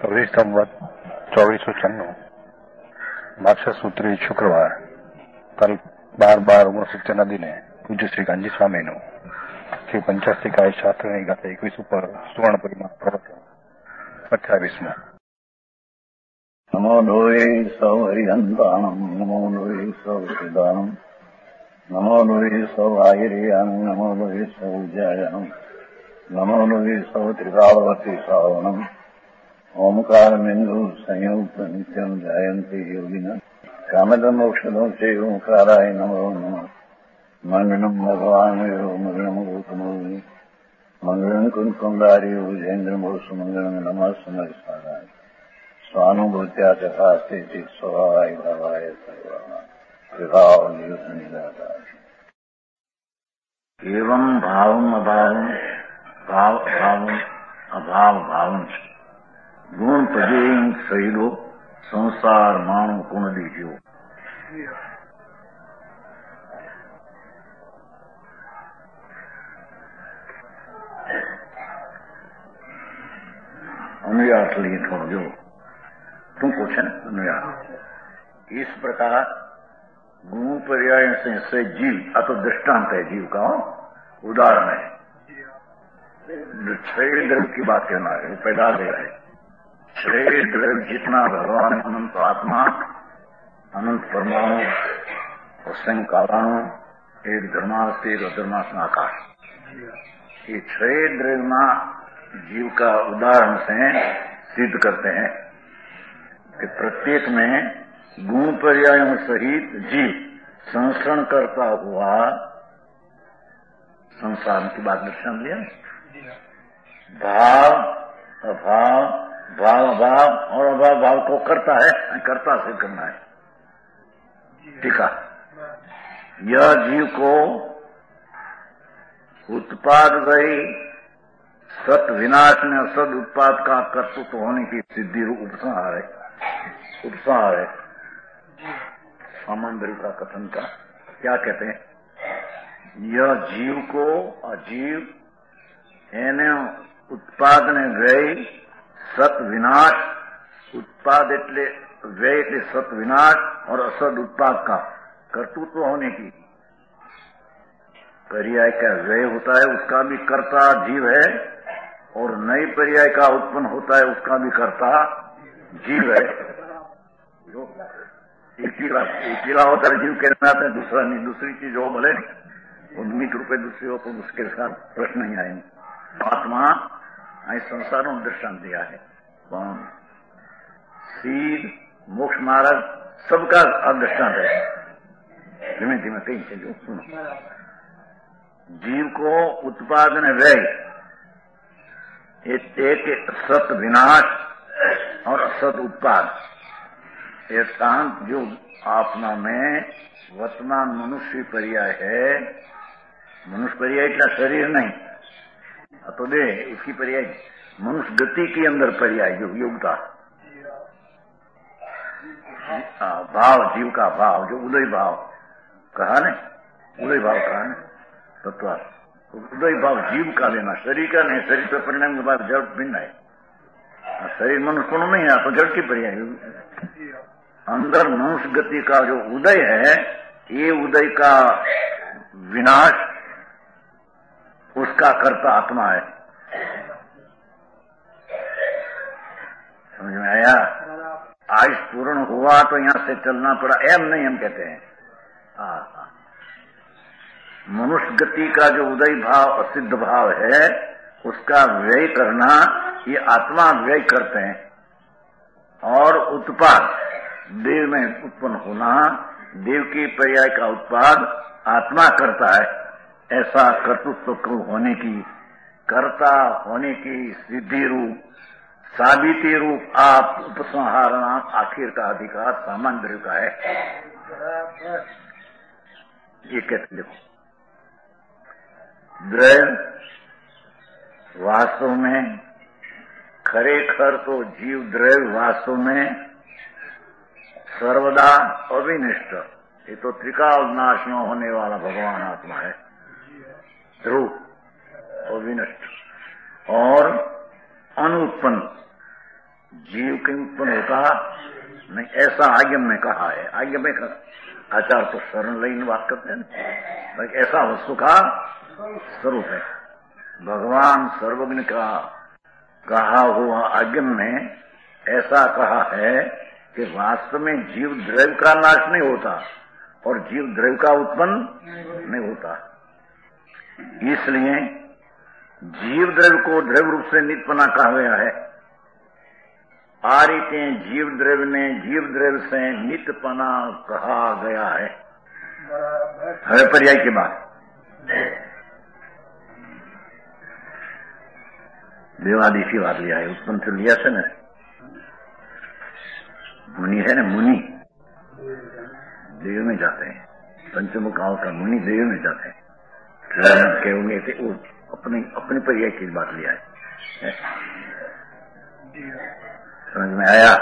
अवधि संवत 2494 मार्गशीर्ष सूत्री शुक्रवार कल 12/12/1970 દિને પૂજ્ય શ્રી ગાંધી સ્વામીનું શ્રી પંચાસ્તિકાય શાસ્ત્રની ગાથા 21 ઉપર સુવર્ણ પરિમાણ પ્રવચન 28માં. નમો લોહે સૌ હરિહંતાણમ નમો લોહે સૌ સિદ્ધાનમ નમો લોહે સૌ આયર્યાનમ નમો લોહે સૌ જયાનમ નમો લોહે સૌ ત્રિકાળવતી સાવનમ ओमकारमेन्दु संयुक्त नित्यं जायन्ति योगिनः कामदमोक्षदं चैव ओंकाराय नमो नमः. मङ्गलं भगवान् यो मङ्गलं गौतमोऽग्नि मङ्गलं कुन्कुण्डार्यो जयेन्द्रमो सुमङ्गलं नमः समरसाराय स्वानुभूत्या तथास्ते स्वभावाय भावाय सर्वाः एवं भावम् अभावम् भाव भावम् अभाव भावम् गुण पदे सहेलो संसार माणो गुण लीजियो. अनुयात लिए थोड़ा जो तुम पूछे ना अनुयात. इस प्रकार गुण पर्याय से जीव अतो दृष्टांत है, जीव का उदाहरण है. छह द्रव्य की बात कहना है, वो पैदा दे रहा है. छह द्रव्य जितना भगवान अनंत आत्मा अनंत परमाणु और संकालाणु एक धर्मास्ते धर्मास्म आकाश, ये छह द्रव्य जीव का उदाहरण से सिद्ध करते हैं कि प्रत्येक में गुण पर्यायों सहित जीव संस्करण करता हुआ संसार की बात दर्शन लिया. भाव अभाव भाव अभाव और अभाव भाव को करता है, कर्ता से करना है. ठीक है. यह जीव को उत्पाद गई सत विनाश में असद उत्पाद का कर्तृत्व होने की सिद्धि रूप उपसंहार है. उपसंहार है सामान्य का कथन का. क्या कहते हैं? यह जीव को अजीव एने उत्पाद ने गई सत विनाश, उत्पाद એટલે व्यय એટલે सत विनाश और असद उत्पाद का कर्तृत्व होने की. पर्याय का व्यय होता है उसका भी कर्ता जीव है, और नई पर्याय का उत्पन्न होता है उसका भी कर्ता जीव है. एक किला होता है जीव कहना है, दूसरा नहीं. दूसरी चीज हो भले उन्मीत रूपे दूसरी हो तो उसके साथ प्रश्न नहीं आएंगे. आत्मा संसार में दर्शन दिया है. सीध मोक्ष मार्ग सबका दृष्टांत है. धीमे धीमे कहीं चलो सुनो. जीव को उत्पादन व्यय एक सत विनाश और असत उत्पाद एकांत जो आपना में वर्तमान मनुष्य पर्याय है. मनुष्य पर्याय इतना शरीर नहीं तो दे उसकी पर्याय मनुष्य गति के अंदर पर्याय जो योग्यता भाव जीव का भाव जो उदय भाव कहा ने, उदय भाव कहा ने तत्व उदय भाव जीव का लेना, शरीर का नहीं. शरीर पर परिणाम के बाद जड़ भिन्न है. शरीर मनुष्य को नहीं है तो जड़ की पर्याय. अंदर मनुष्य गति का जो उदय है, ये उदय का विनाश उसका कर्ता आत्मा है. समझ में आया? आयुष पूर्ण हुआ तो यहां से चलना पड़ा, एम नहीं हम कहते हैं. मनुष्य गति का जो उदय भाव असिद्ध भाव है उसका व्यय करना ये आत्मा व्यय करते हैं. और उत्पाद देव में उत्पन्न होना, देव की पर्याय का उत्पाद आत्मा करता है. ऐसा कर्तृत्व होने की, कर्ता होने की सिद्धि रूप साबिती रूप आप उपसंहार नाम आखिर का अधिकार सामान्य का है. ये कहते देखो द्रव्य वास्तव में खरेखर तो जीव द्रव्य वास्तव में सर्वदा अविनिष्ट, ये तो त्रिकाल नाश न होने वाला भगवान आत्मा है. ध्रुव और विनष्ट और अनुत्पन्न जीव कहीं उत्पन्न होता नहीं, ऐसा आज्ञा में कहा है। आज्ञा में आचार तो शरण लईन बात करते हैं, ऐसा वस्तु का स्वरूप है। भगवान सर्वज्ञ का कहा हुआ आज्ञा में ऐसा कहा है कि वास्तव में जीव द्रव्य का नाश नहीं होता और जीव द्रव्य का उत्पन्न नहीं होता। इसलिए जीव द्रव्य को द्रव्य रूप से नित्यपना कहा गया है। आ रीते जीव द्रव्य ने जीव द्रव्य से नित्यपना कहा गया है। હવે पर्याय की बात, देवादि की बात लिया है, उत्पन्न से लिया से न मुनि है न, मुनि देव में जाते हैं, पंचम काल का मुनि देव में जाते हैं, कहोगे थे वो अपनी पर्याय की बात लिया है। समझ में आया?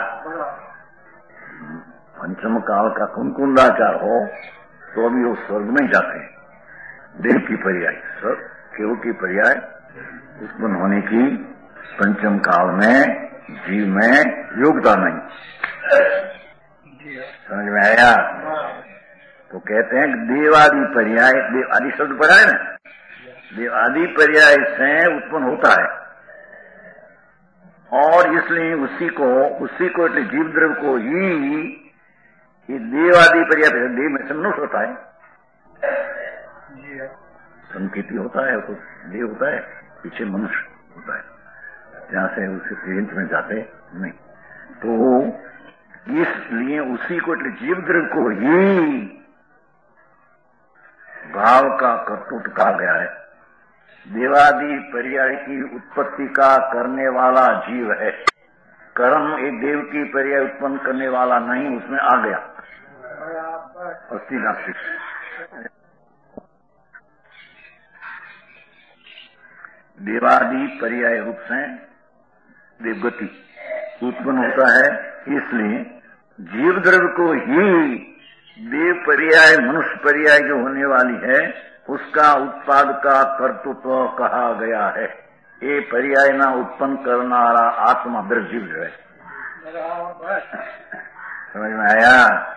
पंचम काल का कुंकुंदाचार हो तो अभी वो स्वर्ग में जाते हैं। देव की पर्याय केव की पर्याय उत्पन्न होने की पंचम काल में जीव में योग्यता नहीं। समझ में आया? तो कहते हैं कि देवादि पर्याय, देव आदि शब्द पढ़ा है ना, देवादि पर्याय से उत्पन्न होता है और इसलिए उसी को એટલે जीव द्रव्य को ही ये देवादि पर्याय, देव में से मनुष्य होता है, संकेती होता है, तो देव होता है, पीछे मनुष्य होता है, जहां से उसी प्रियंत में जाते नहीं। तो इसलिए उसी को એટલે जीव द्रव्य को ही भाव का कर्तृत्व कहा गया है। देवादि पर्याय की उत्पत्ति का करने वाला जीव है। कर्म एक देव की पर्याय उत्पन्न करने वाला नहीं, उसमें आ गया अस्थि नास्तिक। देवादि पर्याय रूप से देवगति उत्पन्न होता है, इसलिए जीव द्रव्य को ही देव पर्याय, मनुष्य पर्याय जो होने वाली है उसका उत्पाद का कर्तृत्व कहा गया है। ये पर्याय ना उत्पन्न करनारा आत्मा द्रव्य है। समझ में आया?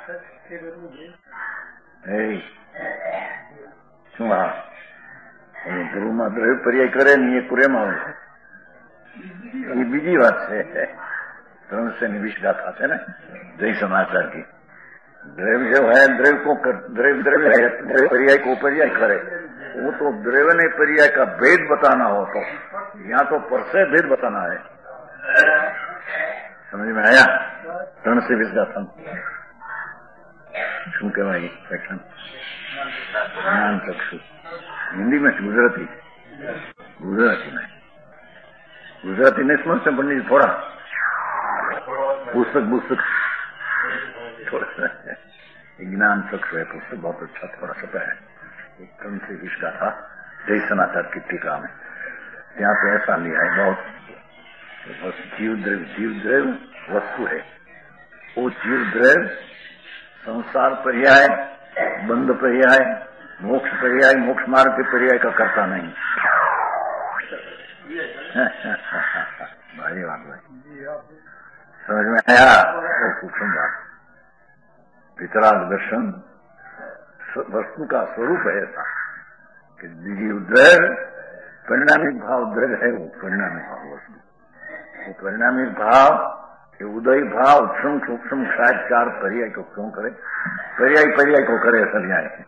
શું ધ્રુવમાં દ્રવ્ય પર્યાય કરે ને એ કુરેમાં હોય, એ બીજી વાત છે। 320 ગાથા છે ને જય समाचार की। द्रव्य जो है द्रव्य को द्रव्य है, द्रव्य पर्याय को पर्याय करे, वो तो द्रव्य ने पर्याय का भेद बताना हो, तो यहाँ तो पर से भेद बताना है। समझ में आया? 320 गाथा શું કહેવાય સેક્શન? જ્ઞાન ચક્ષુ हिंदी में गुजराती में नहीं समझते पंडित जी, थोड़ा पुस्तक थोड़ा ज्ञान चक्षु है, पुस्तक बहुत अच्छा थोड़ा सा है। एकदम से इसका था जय समाचार की टीका में, यहाँ पे ऐसा लिया है बहुत। जीव द्रव्य वस्तु है, वो जीव द्रव्य संसार पर्याय, बंध पर्याय, मोक्ष पर्याय, मोक्ष मार्ग के पर्याय का करता नहीं। भाई बात भाई, समझ में आया? सूक्ष्म बात, वितराग दर्शन वस्तु का स्वरूप है ऐसा कि जीव द्रव्य परिणामिक भाव द्रव्य है, वो परिणामिक भाव वस्तु, वो परिणामिक भाव के उदय भाव सूक्ष्म क्षार पर्याय को क्यों करे, पर्याय को करे ऐसा न्याय है।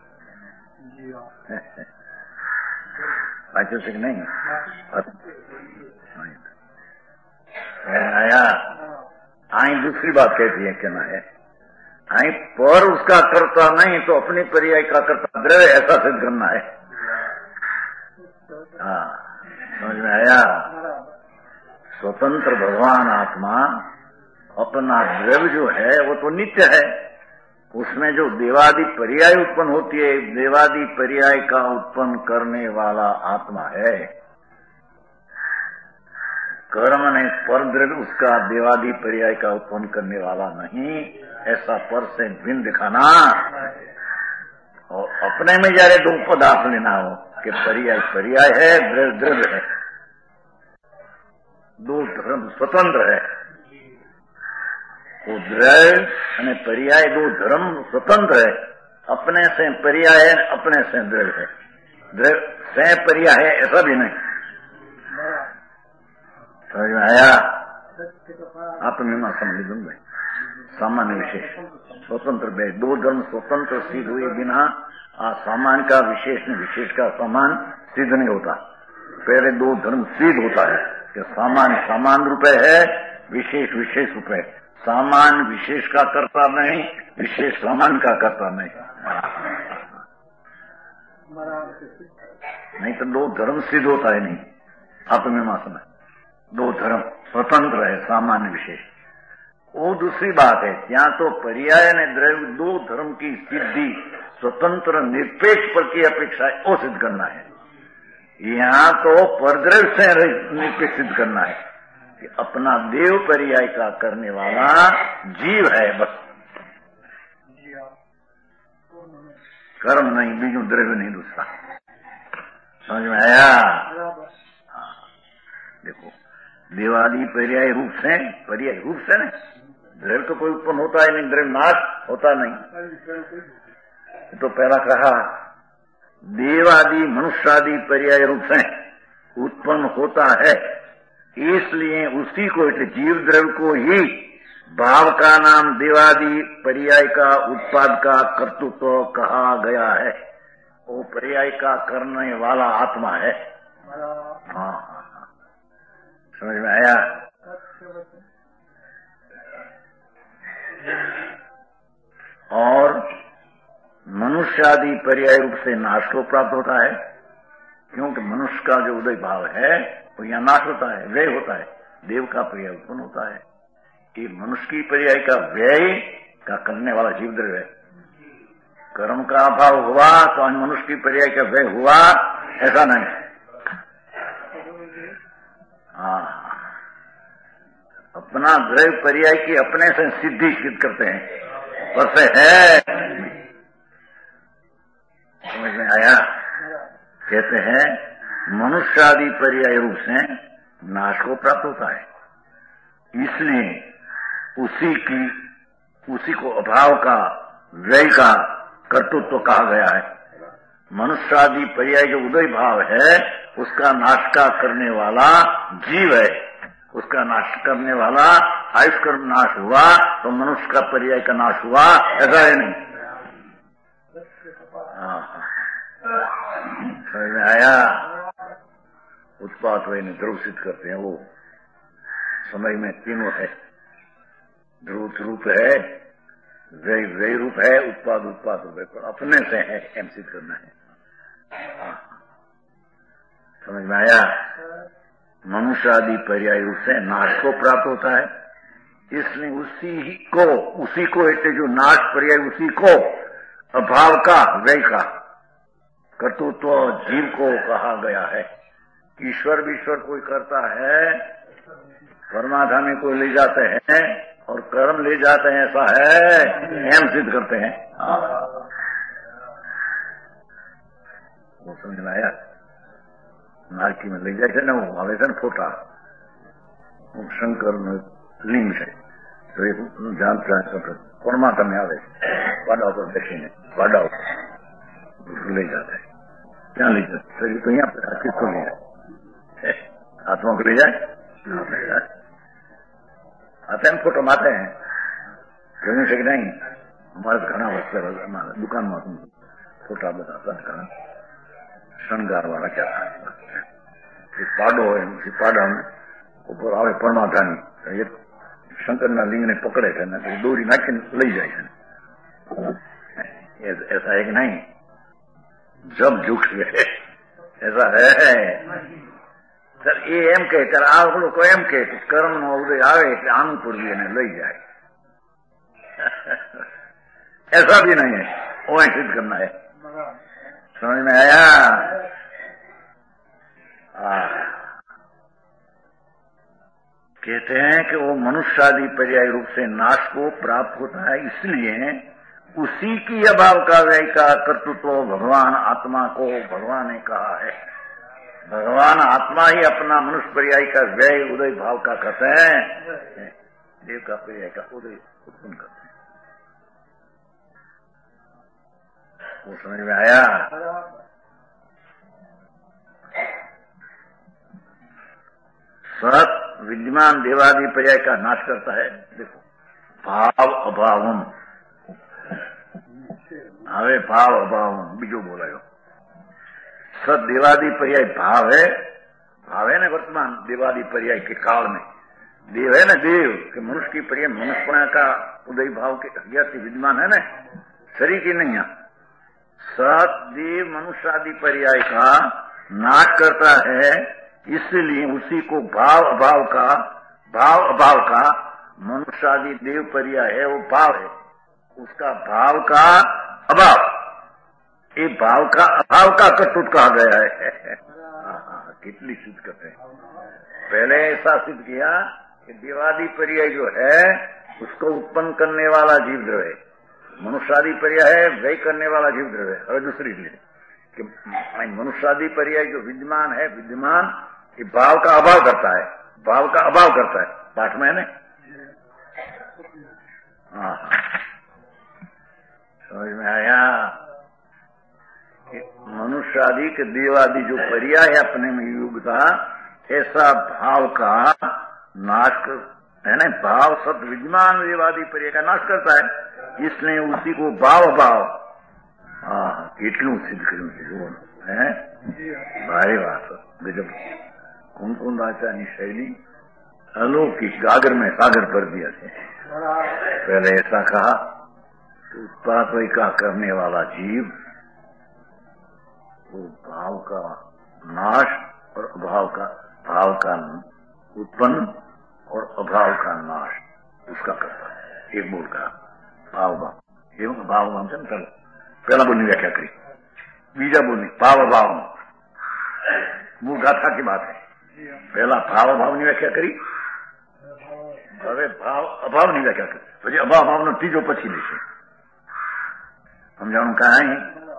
वाच्य से नहीं आया। आई दूसरी बात कहती है, कहना है आई पर उसका करता नहीं तो अपनी पर्याय का करता द्रव्य, ऐसा सिद्ध करना है। हाँ, समझ में आया? स्वतंत्र भगवान आत्मा अपना द्रव्य जो है वो तो नित्य है, उसमें जो देवादि पर्याय उत्पन्न होती है, देवादि पर्याय का उत्पन्न करने वाला आत्मा है। कर्म ने पर द्रव्य उसका देवादि पर्याय का उत्पन्न करने वाला नहीं, ऐसा पर से भिन्न दिखाना और अपने में जारे दो पदार्थ लेना हो कि पर्याय है, द्रव्य है, दो धर्म स्वतंत्र है, वो द्रव्य અને पर्याय दो धर्म स्वतंत्र है, अपने से पर्याय है, अपने से द्रव्य है। द्रव्य से पर्याय है ऐसा भी नहीं। समझ में आया? आत्ममीमा समझ लूंगा। सामान्य विशेष स्वतंत्र बे दो धर्म स्वतंत्र सिद्ध हुए बिना सामान्य का विशेष में विशेष का समान सिद्ध नहीं होता। पहले दो धर्म सिद्ध होता है कि सामान्य समान रूप है, विशेष विशेष रूप है। सामान्य विशेष का कर्ता नहीं, विशेष सामान्य का कर्ता नहीं। नहीं तो दो धर्म सिद्ध होता है नहीं। आत्ममीमा में दो धर्म स्वतंत्र है, सामान्य विशेष। वो दूसरी बात है। यहाँ तो पर्याय ने द्रव्य दो धर्म की सिद्धि स्वतंत्र निरपेक्ष पर की अपेक्षा वो सिद्ध करना है। यहाँ तो परद्रव्य से निरपेक्ष सिद्ध करना है कि अपना देव पर्याय का करने वाला जीव है, बस। कर्म नहीं, बीजू द्रव्य नहीं दूसरा। समझ में आया? देखो, देवादि पर्याय रूप से नहीं, द्रव्य तो कोई उत्पन्न होता है नहीं, द्रव्य नाश होता नहीं। तो पहला कहा देवादि मनुष्यादि पर्याय रूप से उत्पन्न होता है, इसलिए उसी को जीव द्रव्य को ही भाव का नाम देवादि पर्याय का उत्पाद का कर्तृत्व कहा गया है। वो पर्याय का करने वाला आत्मा है। हाँ, समझ में आया? और मनुष्य आदि पर्याय रूप से नाश को प्राप्त होता है, क्योंकि मनुष्य का जो उदय भाव है वो यहाँ नाश होता है, व्यय होता है। देव का पर्याय उत्पन्न होता है। ये मनुष्य की पर्याय का व्यय का करने वाला जीव द्रव्य है। कर्म का अभाव हुआ तो मनुष्य की पर्याय का व्यय हुआ, ऐसा नहीं। हाँ, अपना द्रव्य पर्याय की अपने से सिद्धि सिद्ध करते हैं, पर से है। समझ में आया? कहते हैं मनुष्य आदि पर्याय रूप से नाश को प्राप्त होता है, इसलिए उसी को अभाव का व्यय का कर्तृत्व कहा गया है। मनुष्य आदि पर्याय जो उदय भाव है उसका नाश का करने वाला जीव है। उसका नाश करने वाला आयुष कर्म नाश हुआ तो मनुष्य का पर्याय का नाश हुआ, ऐसा है नहीं। समझ में आया? उत्पाद वे ध्रुव सिद्ध करते हैं। वो समय में तीनों है, ध्रुव रूप है, व्यय रूप है, उत्पाद रूप है, पर अपने से है, एम सिद्ध करना है। समझ में आया? मनुष्य आदि पर्याय रूप से नाश को प्राप्त होता है, इसलिए उसी को ऐसे जो नाश पर्याय उसी को अभाव का व्यय का कर्तृत्व जीव को कहा गया है। ईश्वर कोई करता है, परमात्मा में कोई ले जाते हैं और कर्म ले जाते हैं, ऐसा है, एम सिद्ध करते हैं। वो समझ में आया? नारकी में ले जाए ना, वो आवे છે ને ફોટા શંકર લિંગ છે, તો એ જાણતા કોણમાં તમે આવે વાડા ઉપર બેસીને વાડા લઈ જતા ક્યાં લઈ જતા? તો અહીંયા કિસ્સો લઈ જાય, હાથમાં લઈ જાય, आता है फोटो माते हैं, જોયું છે કે નહીં? અમારે ઘણા વર્ષ દુકાનમાં ફોટા બધા ઘણા શણગાર વાળા क्या पाडो है, पाडा ऊपर आवे परमाधानी, ये शंकर ना लिंग ने पकड़े थे ना, डोरी नाखी लई जाए है। ऐसा है कि नहीं? जब झुक गए ऐसा है सर। ये एम कहे आप लोग को एम कहे कर्म नो उदय आवे आनुपूर्वी ने लई जाए, ऐसा भी नहीं है। वो सिद्ध करना है। समझ में आया? कहते हैं कि वो मनुष्य आदि पर्याय रूप से नाश को प्राप्त होता है, इसलिए उसी की अभाव का व्यय का कर्तृत्व भगवान आत्मा को भगवान ने कहा है। भगवान आत्मा ही अपना मनुष्य पर्याय का व्यय उदय भाव का कहते हैं, देव का पर्याय का उदय उत्पन्न करते हैं। वो समझ में आया? सत विद्यमान देवादि पर्याय का नाश करता है। देखो, भाव अभावम, हवे भाव अभावम बीजो बोलायो। सत देवादि पर्याय भाव है ना, वर्तमान देवादि पर्याय के काल में देव है ना, देव के मनुष्य की पर्याय मनुष्यपणा का उदय भाव के से विद्यमान है ना, शरीर की नहीं है। सत देव मनुष्य आदि पर्याय का नाश करता है, इसलिए उसी को भाव अभाव का मनुष्य आदि देव पर्याय है, वो भाव है, उसका भाव का अभाव, ये भाव का अभाव का कटुट कहा गया है। कितनी सिद्ध करते हैं। पहले ऐसा सिद्ध किया कि देवादि पर्याय जो है उसको उत्पन्न करने वाला जीव द्रव्य, मनुष्यादि पर्याय है व्यय करने वाला जीव द्रव्य। और दूसरी चीज कि मनुष्यादि पर्याय जो विद्यमान है, विद्यमान ये भाव का अभाव करता है, भाव का अभाव करता है। पाठ में है ना? हाँ, समझ में आया कि मनुष्यादि के देवादि जो पर्याय है अपने में युगता, ऐसा भाव का नाश है ना, भाव सत विद्यमान देवादि पर्याय का नाश करता है, इसलिए उसी को भाव भाव કેટલું સિદ્ધ કર્યું છે જુઓ હે, ભારે વાત ગજબ। कौन कौन राजा शैली अलौकिक गागर में सागर भर दिया है। पहले ऐसा कहा उत्पाद का करने वाला जीव, वो भाव का नाश और अभाव का, भाव का उत्पन्न और अभाव का नाश उसका करता है। एक बोल का भाव एवं भाव हम से पहला बोलनी व्याख्या करी, बीजा बोलनी भाव अभाव, मूल गाथा की बात है। पहला भाव अभाव व्याख्या करी, હવે ભાવ અભાવની વ્યાખ્યા કરી, પછી અભાવ ભાવનો ત્રીજો પછી લેશે। સમજાણું કાંઈ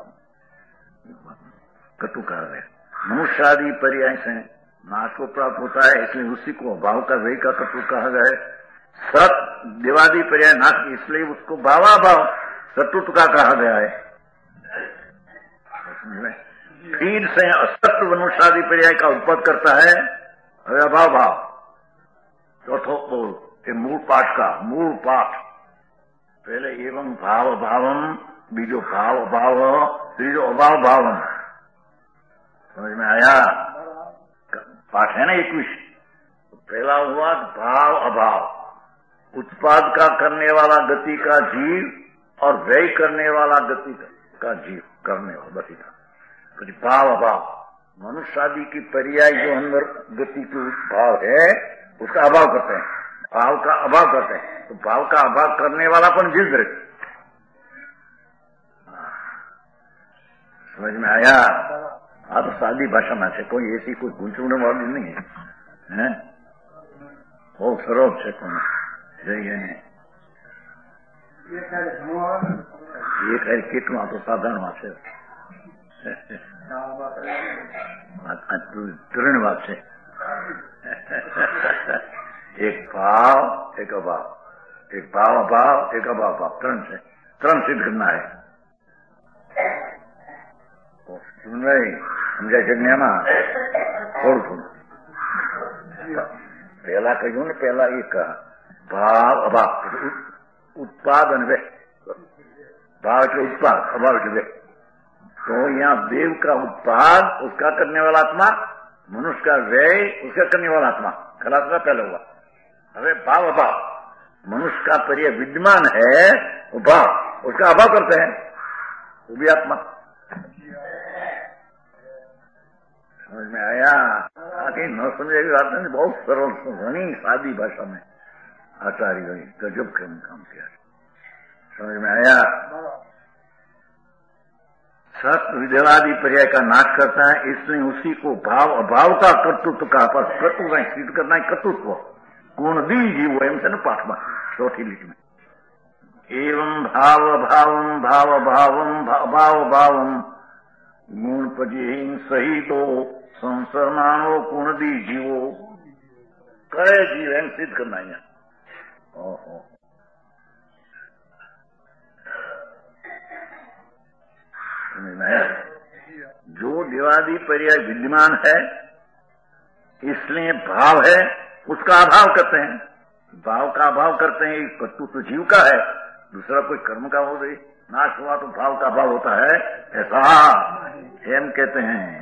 कटु कारण है। मनुष्यादि पर्याय से नाश को प्राप्त होता है, इसलिए उसी को भाव का वही का कटु कहा गया है। सत देवादि पर्याय नाश, इसलिए उसको भावाभाव सतुत का कहा गया है। फिर से असत मनुष्यादि पर्याय का उत्पत्ति करता है अभाव भाव। चौथो बोल के मूल पाठ का मूल पाठ, पहले एवं भाव भावम, बीजो भाव भाव, तीजो अभाव भावम। समझ में आया? पाठ है ना 21। पहला हुआ भाव अभाव, उत्पाद का करने वाला गति का जीव और व्यय करने वाला गति का जीव करने वाला गति का। तो भाव अभाव मनुष्य आदि की पर्याय जो अंदर गति के भाव है उसका अभाव करते हैं, भाव का अभाव करते हैं। तो भाव का अभाव करने वाला पण जीव द्रव्य। समझ में आया? આ તો સાદી ભાષામાં છે, કોઈ એસી કોઈ ગૂંચવણ વાળી નહીં है? બહુ સરળ છે। કોણ જઈએ એક કેટલું આ તો સાધારણ છે, ત્રણ વાત છે। એક ભાવ એક અભાવ, એક ભાવ અભાવ એક અભાવ ભાવ, ત્રણ છે। ત્રણ સિદ્ધ કરना है। नहीं समझा जगन्यामा थोड़ू थोड़ू पहला कहू ने, पहला एक भाव अभाव, उत्पादन वे भाव के उत्पाद, अभाव के वे। तो यहाँ देव का उत्पाद उसका करने वाला आत्मा, मनुष्य का व्यय उसका करने वाला आत्मा, खलात्मा पहले हुआ। अरे भाव अभाव, मनुष्य का पर्याय विद्यमान है वो भाव, उसका अभाव करते हैं वो भी आत्मा। समझ में आया? आगे न समझेगी बात नहीं, बहुत सरल घनी सादी भाषा में आचार्य गजब काम किया। समझ में आया? सत विदेवादि पर्याय का नाश करता है, इसलिए उसी को भाव अभाव का कर्तृत्व का पर कर्तृत्व सिद्ध करना है। कर्तृत्व गुण दी जीव एम से न पाठ में चौथी लिख में एवं भाव भावम भाव भावम भाव भावम गुण पजी सही तो संसरमानो गुण दी जीवो करे जीव एम सिद्ध करना है। ओहो में जो देवादि पर्याय विद्यमान है इसलिए भाव है, उसका अभाव करते हैं। भाव का अभाव करते हैं, कर्तृत्व तो जीव का है, दूसरा कोई कर्म का हो गई, नाश हुआ तो भाव का अभाव होता है, ऐसा हम कहते हैं।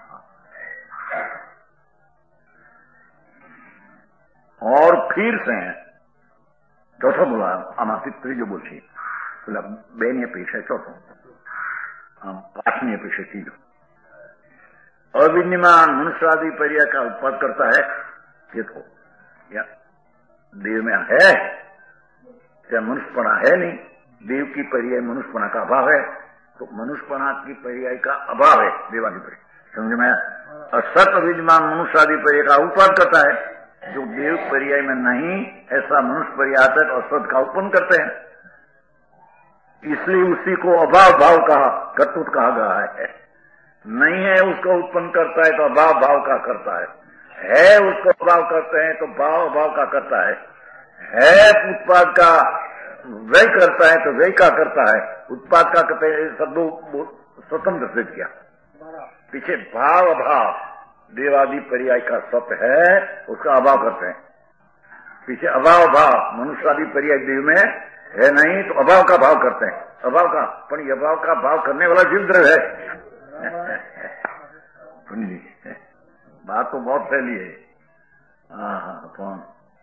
और फिर से चौथा बोला आमासिक त्रीजो बोलছি પેલા બેની અપેક્ષા ચોથો પાંચમી અપેક્ષા ત્રીજો अविद्यमान मनुष्यादि पर्याय का उत्पाद करता है। ये तो या देव में है क्या मनुष्यपना है नहीं, देव की पर्याय मनुष्यपना का अभाव है, तो मनुष्यपना की पर्याय का अभाव है देवादि पर्याय, समझ में। असत अविद्यमान मनुष्यादि पर्याय का उत्पाद करता है, जो देव पर्याय में नहीं ऐसा मनुष्य पर्याय तक असत का उत्पन्न करते हैं, इसलिए उसी को अभाव भाव कहा, कर्तृत्व कहा गया है। नहीं है उसको उत्पन्न करता है तो अभाव भाव का करता है उसको अभाव करते हैं तो भाव अभाव का करता है उत्पाद का व्यय करता है तो व्यय का करता है, उत्पाद का करते हैं, शब्दों स्वतंत्र से किया। पीछे भाव अभाव देवादि पर्याय का सत्य है, उसका अभाव करते हैं। पीछे अभाव भाव मनुष्यादि पर्याय देव में है नहीं तो अभाव का भाव करते हैं, अभाव का, पर यह अभाव का भाव करने वाला जीव द्रव्य है। बात तो बहुत फैली है। कौन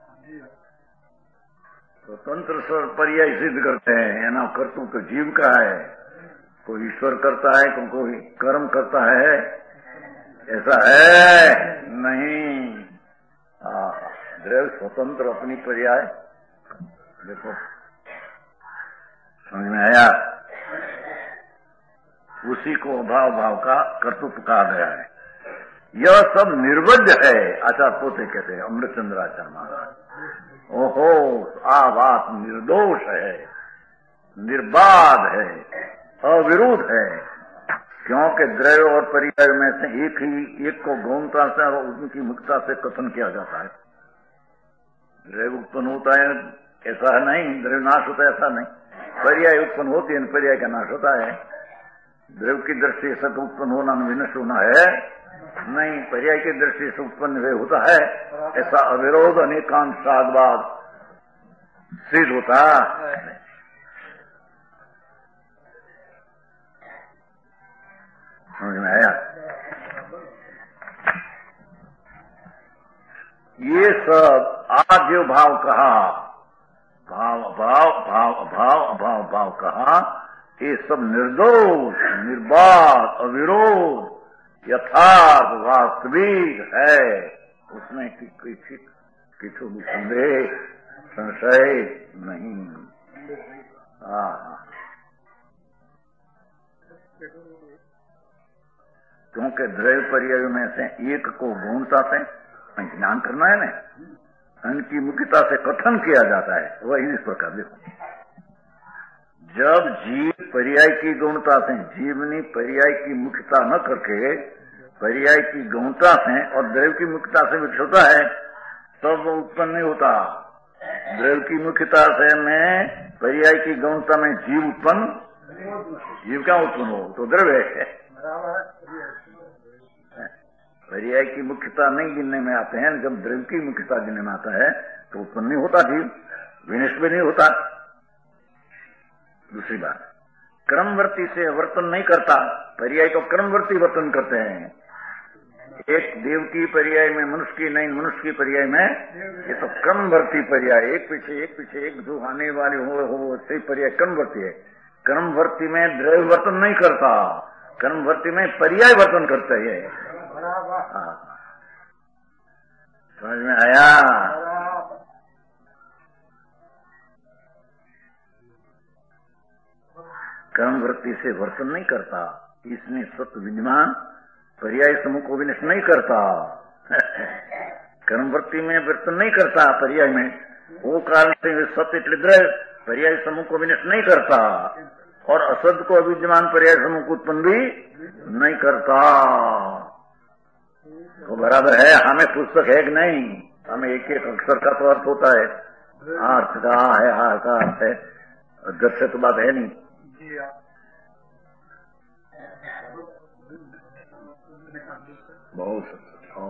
स्वतंत्र स्वर पर्याय सिद्ध करते हैं, है ना, कर्तव्य तो जीव का है, कोई ईश्वर करता है कोई कर्म करता है, ऐसा है नहीं। द्रव्य स्वतंत्र अपनी पर्याय, देखो समझ में आया, उसी को अभाव भाव का कर्तृत्व कहा गया है। यह सब निर्वज्य है, आचार्य पोते कहते हैं, अमृतचंद्र आचार्य महाराज। ओहो, आ बात निर्दोष है, निर्बाध है, अविरुद्ध है, क्योंकि द्रव्य और पर्याय में से एक को गौणता से और उनकी मुक्तता से कथन किया जाता है। द्रव्य उत्पन्न होता है ऐसा नहीं, द्रव्य नाश होता है ऐसा नहीं, पर्याय उत्पन्न होती है, पर्याय का नाश होता है। द्रव्य की दृष्टि से तो उत्पन्न होना विनष्ट होना है नहीं, पर्याय की दृष्टि से उत्पन्न वे होता है, ऐसा अविरोध अनेकांत साधवाद सिद्ध होता है। समझ में आया? ये सब आद्य भाव कहा, भाव अभाव भाव अभाव अभाव भाव कहा, ये सब निर्दोष निर्बाध अविरोध यथार्थ वास्तविक है, उसमें किसी भी संदेह संशय नहीं। क्योंकि द्रव्य पर्याय में से एक को गौणता से ज्ञान करना है ना, उनकी मुख्यता से कथन किया जाता है, वही इस प्रकार देखो। जब जीव पर्याय की गौणता से, जीवनी पर्याय की मुख्यता न करके पर्याय की गौणता से और द्रव्य की मुख्यता से विकसित होता है, तब वो उत्पन्न नहीं होता। द्रव्य की मुख्यता से में पर्याय की गौणता में जीव उत्पन्न, जीव क्या उत्पन्न हो तो द्रव्य है। पर्याय की मुख्यता नहीं गिनने में आते हैं, जब द्रव्य की मुख्यता गिनने में आता है तो उत्पन्न नहीं होता जीव, विनष्ट भी नहीं होता। दूसरी बात, क्रमवर्ती से वर्तन नहीं करता, पर्याय तो क्रमवर्ती वर्तन करते हैं। एक देव की पर्याय में मनुष्य की नहीं, मनुष्य की पर्याय में, ये तो क्रमवर्ती पर्याय, एक पीछे एक जो आने वाले हो सही पर्याय क्रमवर्ती है। क्रमवर्ती में द्रव्य वर्तन नहीं करता, क्रमवर्ती में पर्याय वर्तन करता है। समझ में आया? क्रमवृत्ति से वर्तन नहीं करता, इसमें सत्य विद्यमान पर्याय समूह को विनष्ट नहीं करता। कर्मवृत्ति में वर्तन नहीं करता, पर्याय में वो कारण से सत्य द्रव्य पर्याय समूह को विनष्ट नहीं करता, और असद को अविद्यमान पर्याय समूह को उत्पन्न भी नहीं करता। तो बराबर है, हमें पुस्तक है कि नहीं, हमें एक एक अक्षर का तो अर्थ होता है, अर्थ का है, हार का अर्थ है, दृश्य तो बात है नहीं। बहुत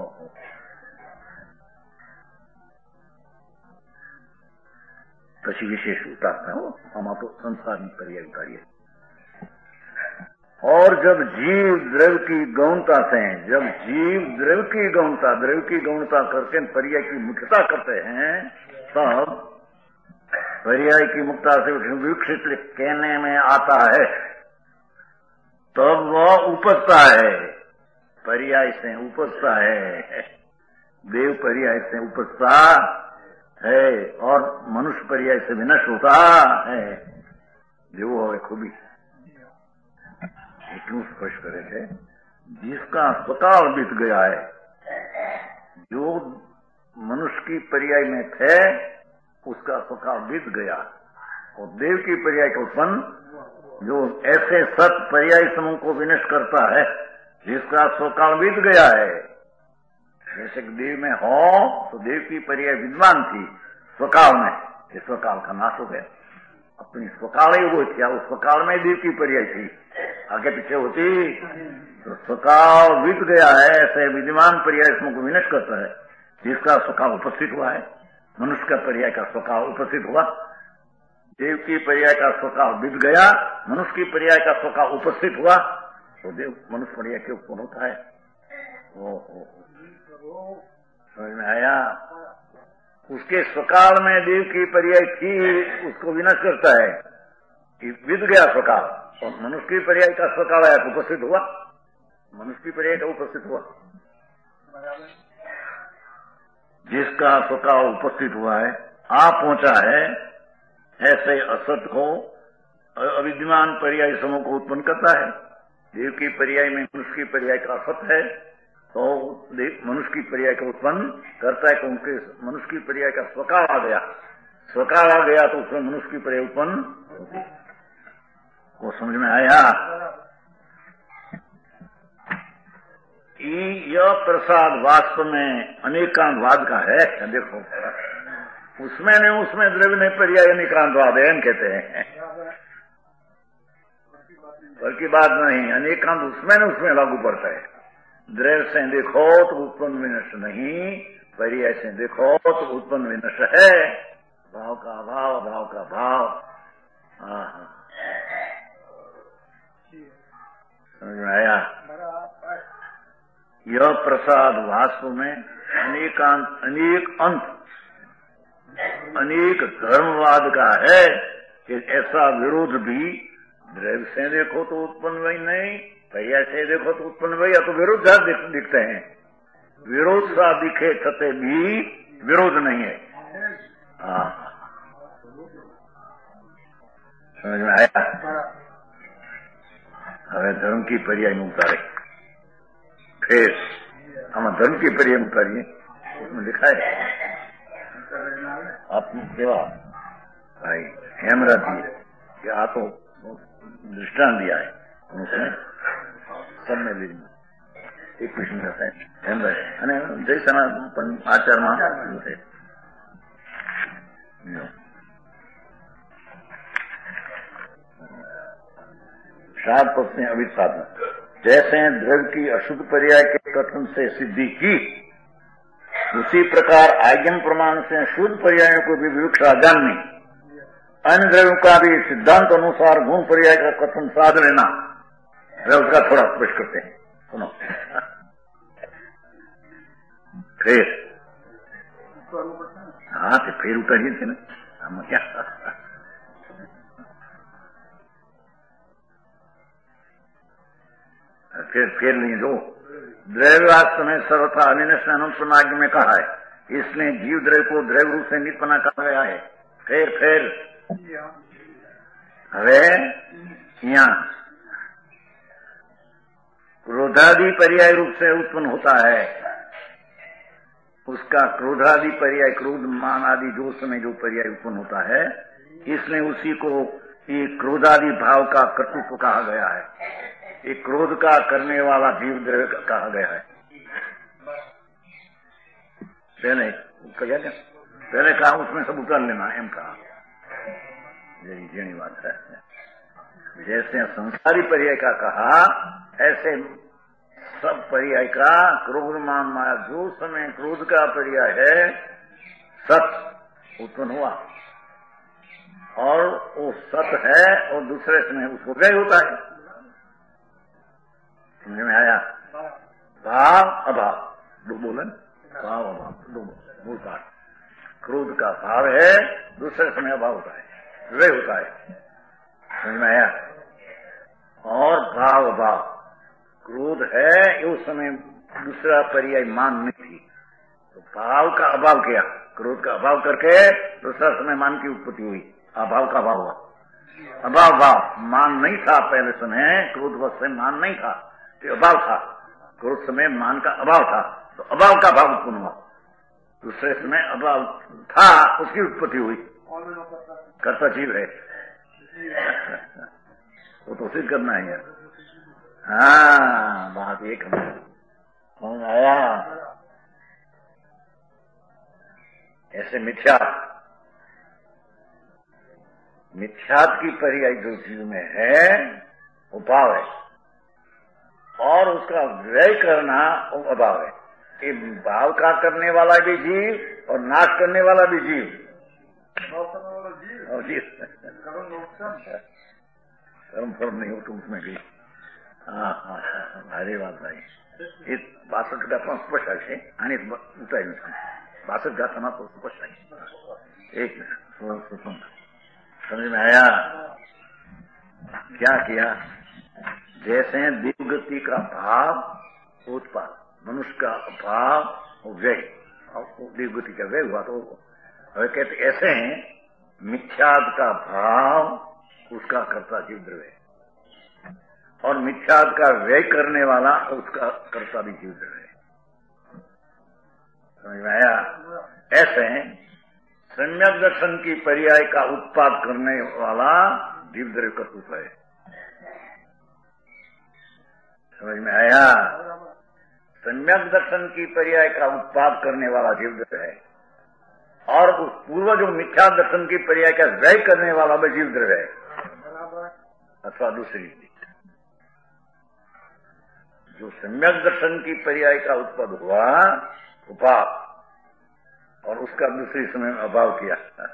પછી વિશેષ ઉતારતા हो हम तो संसार में पर्याय उतारिए। और जब जीव द्रव्य की गौणता से, जब जीव द्रव्य की गौणता करके पर्याय की मुख्यता करते हैं, तब पर्याय की मुक्ता से विकसित कहने में आता है, तब वह उपजता है, पर्याय से उपजता है। देव पर्याय से उपजता है और मनुष्य पर्याय से विनष्ट होता है। जो है खूबी इतनु स्पष्ट करे है, जिसका स्वकाल बीत गया है, जो मनुष्य की पर्याय में थे उसका स्वकाल बीत गया, और देव की पर्याय का उत्पन्न जो ऐसे सत पर्याय समूह को विनष्ट करता है जिसका स्वकाल बीत गया है। जैसे कि देव में हो तो देव की पर्याय विद्वान थी स्वकाल में, ये स्वकाल का नाश हो गया, अपनी स्वकाल ही वो थी, उस स्वकाल में देव की पर्याय थी, आगे पीछे होती तो स्वकाल बीत गया है। ऐसे विद्यमान पर्याय समूह को विनष्ट करता है जिसका स्वकाल उपस्थित हुआ है। मनुष्य का पर्याय का स्वकाल उपस्थित हुआ, देव की पर्याय का स्वकाल बीत गया, मनुष्य की पर्याय का स्वकाल उपस्थित हुआ, तो देव मनुष्य पर्याय के ऊपर होता है। समझ में आया? उसके स्वकाल में देव की पर्याय थी, उसको विनाश करता है कि बीत गया स्वकाल, और मनुष्य की पर्याय का स्वकाल आया तो उपस्थित हुआ, मनुष्य की पर्याय का उपस्थित हुआ। जिसका स्वकाल उपस्थित हुआ है, आ पहुंचा है, ऐसे असत को अविद्यमान पर्याय समूह को उत्पन्न करता है। देव की पर्याय में मनुष्य की पर्याय का असत है, तो मनुष्य की पर्याय का उत्पन्न करता है, क्योंकि मनुष्य की पर्याय का स्वकाल आ गया, स्वकाल आ गया तो उसमें मनुष्य की पर्याय उत्पन्न होती। वो समझ में आया? यह प्रसाद वास्तव में अनेकांतवाद का है। देखो, उसमें नहीं, उसमें द्रव्य नहीं, पर्याय अनेकांतवाद है कहते हैं, पर की बात नहीं, अनेकांत उसमें नहीं, उसमें लागू पड़ता है। द्रव्य से देखो तो उत्पन्न विनष्ट नहीं, पर्याय से देखो तो उत्पन्न विनष्ट है। भाव का भाव, भाव का भाव। समझ में आया? यह प्रसाद वास्तव में अनेक अंत, अनेक धर्मवाद का है कि ऐसा विरोध भी द्रव्य से देखो तो उत्पन्न वही नहीं, पर्याय से देखो तो उत्पन्न वही, या तो विरोध दिखते हैं। विरोध सा दिखे छते भी विरोध नहीं है। समझ में आया? हमें धर्म की पर्याय में उतारे, फिर हम धर्म की पर्याय में उतारिए, उसमें लिखा है आत्म सेवा भाई हेमराज जी कि आ तो दृष्टान दिया है, उसमें सब में લીધું એક કૃષ્ણ હતા હેમરાજ અને જયસના પણ આચારમાં છે। सात पक्ष में अविद साधन, जैसे द्रव्य की अशुद्ध पर्याय के कथन से सिद्धि की, उसी प्रकार आज्ञम प्रमाण से शुद्ध पर्यायों को भी विवक्षा जाननी, अन्य द्रव्यों का भी सिद्धांत अनुसार गुण पर्याय का कथन साध लेना। उसका थोड़ा स्पष्ट करते हैं, सुनो। फिर हाँ तो फिर उतरिए थे ना, हम क्या फिर नहीं दो। द्रव्यवास्तव में सर्वथा अनिष्ट अनंत मार्ग में कहा है, इसलिए जीव द्रव्य को द्रव्य रूप से नित्पना कहा गया है। फिर હવે यहाँ क्रोधादि पर्याय रूप से उत्पन्न होता है, उसका क्रोधादि पर्याय, क्रोध मान आदि जोश में जो पर्याय उत्पन्न होता है, इसलिए उसी को ये क्रोधादि भाव का कर्तृत्व कहा गया है। ये क्रोध का करने वाला जीव द्रव्य कहा गया है। पहले कहा उसमें सब उतार लेना, एम कहा, यही जेनी बात है। जैसे संसारी पर्याय का कहा, ऐसे सब पर्याय का क्रोध मान माया जो समय क्रोध का पर्याय है सत उत्पन्न हुआ और वो सत है और दूसरे समय उसको व्यय होता है। समझ में आया? भाव अभाव दो बोलन, भाव अभाव दो बोलता है। क्रोध का भाव है, दूसरे समय अभाव होता है, व्यय होता है। समझ में आया? और भाव अभाव, क्रोध है उस समय दूसरा पर्याय मान नहीं थी, तो भाव का अभाव किया, क्रोध का अभाव करके दूसरा समय मान की उत्पत्ति हुई, अभाव का अभाव हुआ। अभाव भाव मान नहीं था पहले समय, क्रोध वक्त से मान नहीं था, तो अभाव था। क्रोध समय मान का अभाव था, तो अभाव का भाव उत्पन्न हुआ। दूसरे समय अभाव था, उसकी उत्पत्ति हुई। कर्ता जीव है, वो तो सिद्ध करना है। हाँ, बात एक समझ आया? ऐसे मिथ्यात की पर्याय जो जीव में है वो भाव है, और उसका व्यय करना वो अभाव है। ये भाव का करने वाला भी जीव और नाश करने वाला भी जीव। कर्म फर्म नहीं हो तो उसमें भी भारी बात भाई। हे 62 गाथा स्पष्ट आहे आणि उठाय 62 गाथा तो स्पष्ट आहे। एक मिनट समझ में आया? क्या किया? जैसे दिव्यगति का भाव उत्पाद, मनुष्य का भाव व्यय, दिव्यगति का व्यय हुआ तो कहते ऐसे मिथ्याद का भाव उसका कर्ता जीव द्रव्य, और मिथ्याद का व्यय करने वाला उसका कर्ता भी जीव द्रव्य। समझ में आया? ऐसे सम्यक दर्शन की पर्याय का उत्पाद करने वाला जीव द्रव्य कर्तृत्व है। समझ में आया? सम्यक दर्शन की पर्याय का उत्पाद करने वाला जीव द्रव्य है, और उस पूर्व जो मिथ्या दर्शन की पर्याय का व्यय करने वाला भी जीव द्रव्य है, अथवा दूसरी जो सम्यक दर्शन की पर्याय का उत्पन्न हुआ उपाप, और उसका दूसरी समय में अभाव किया,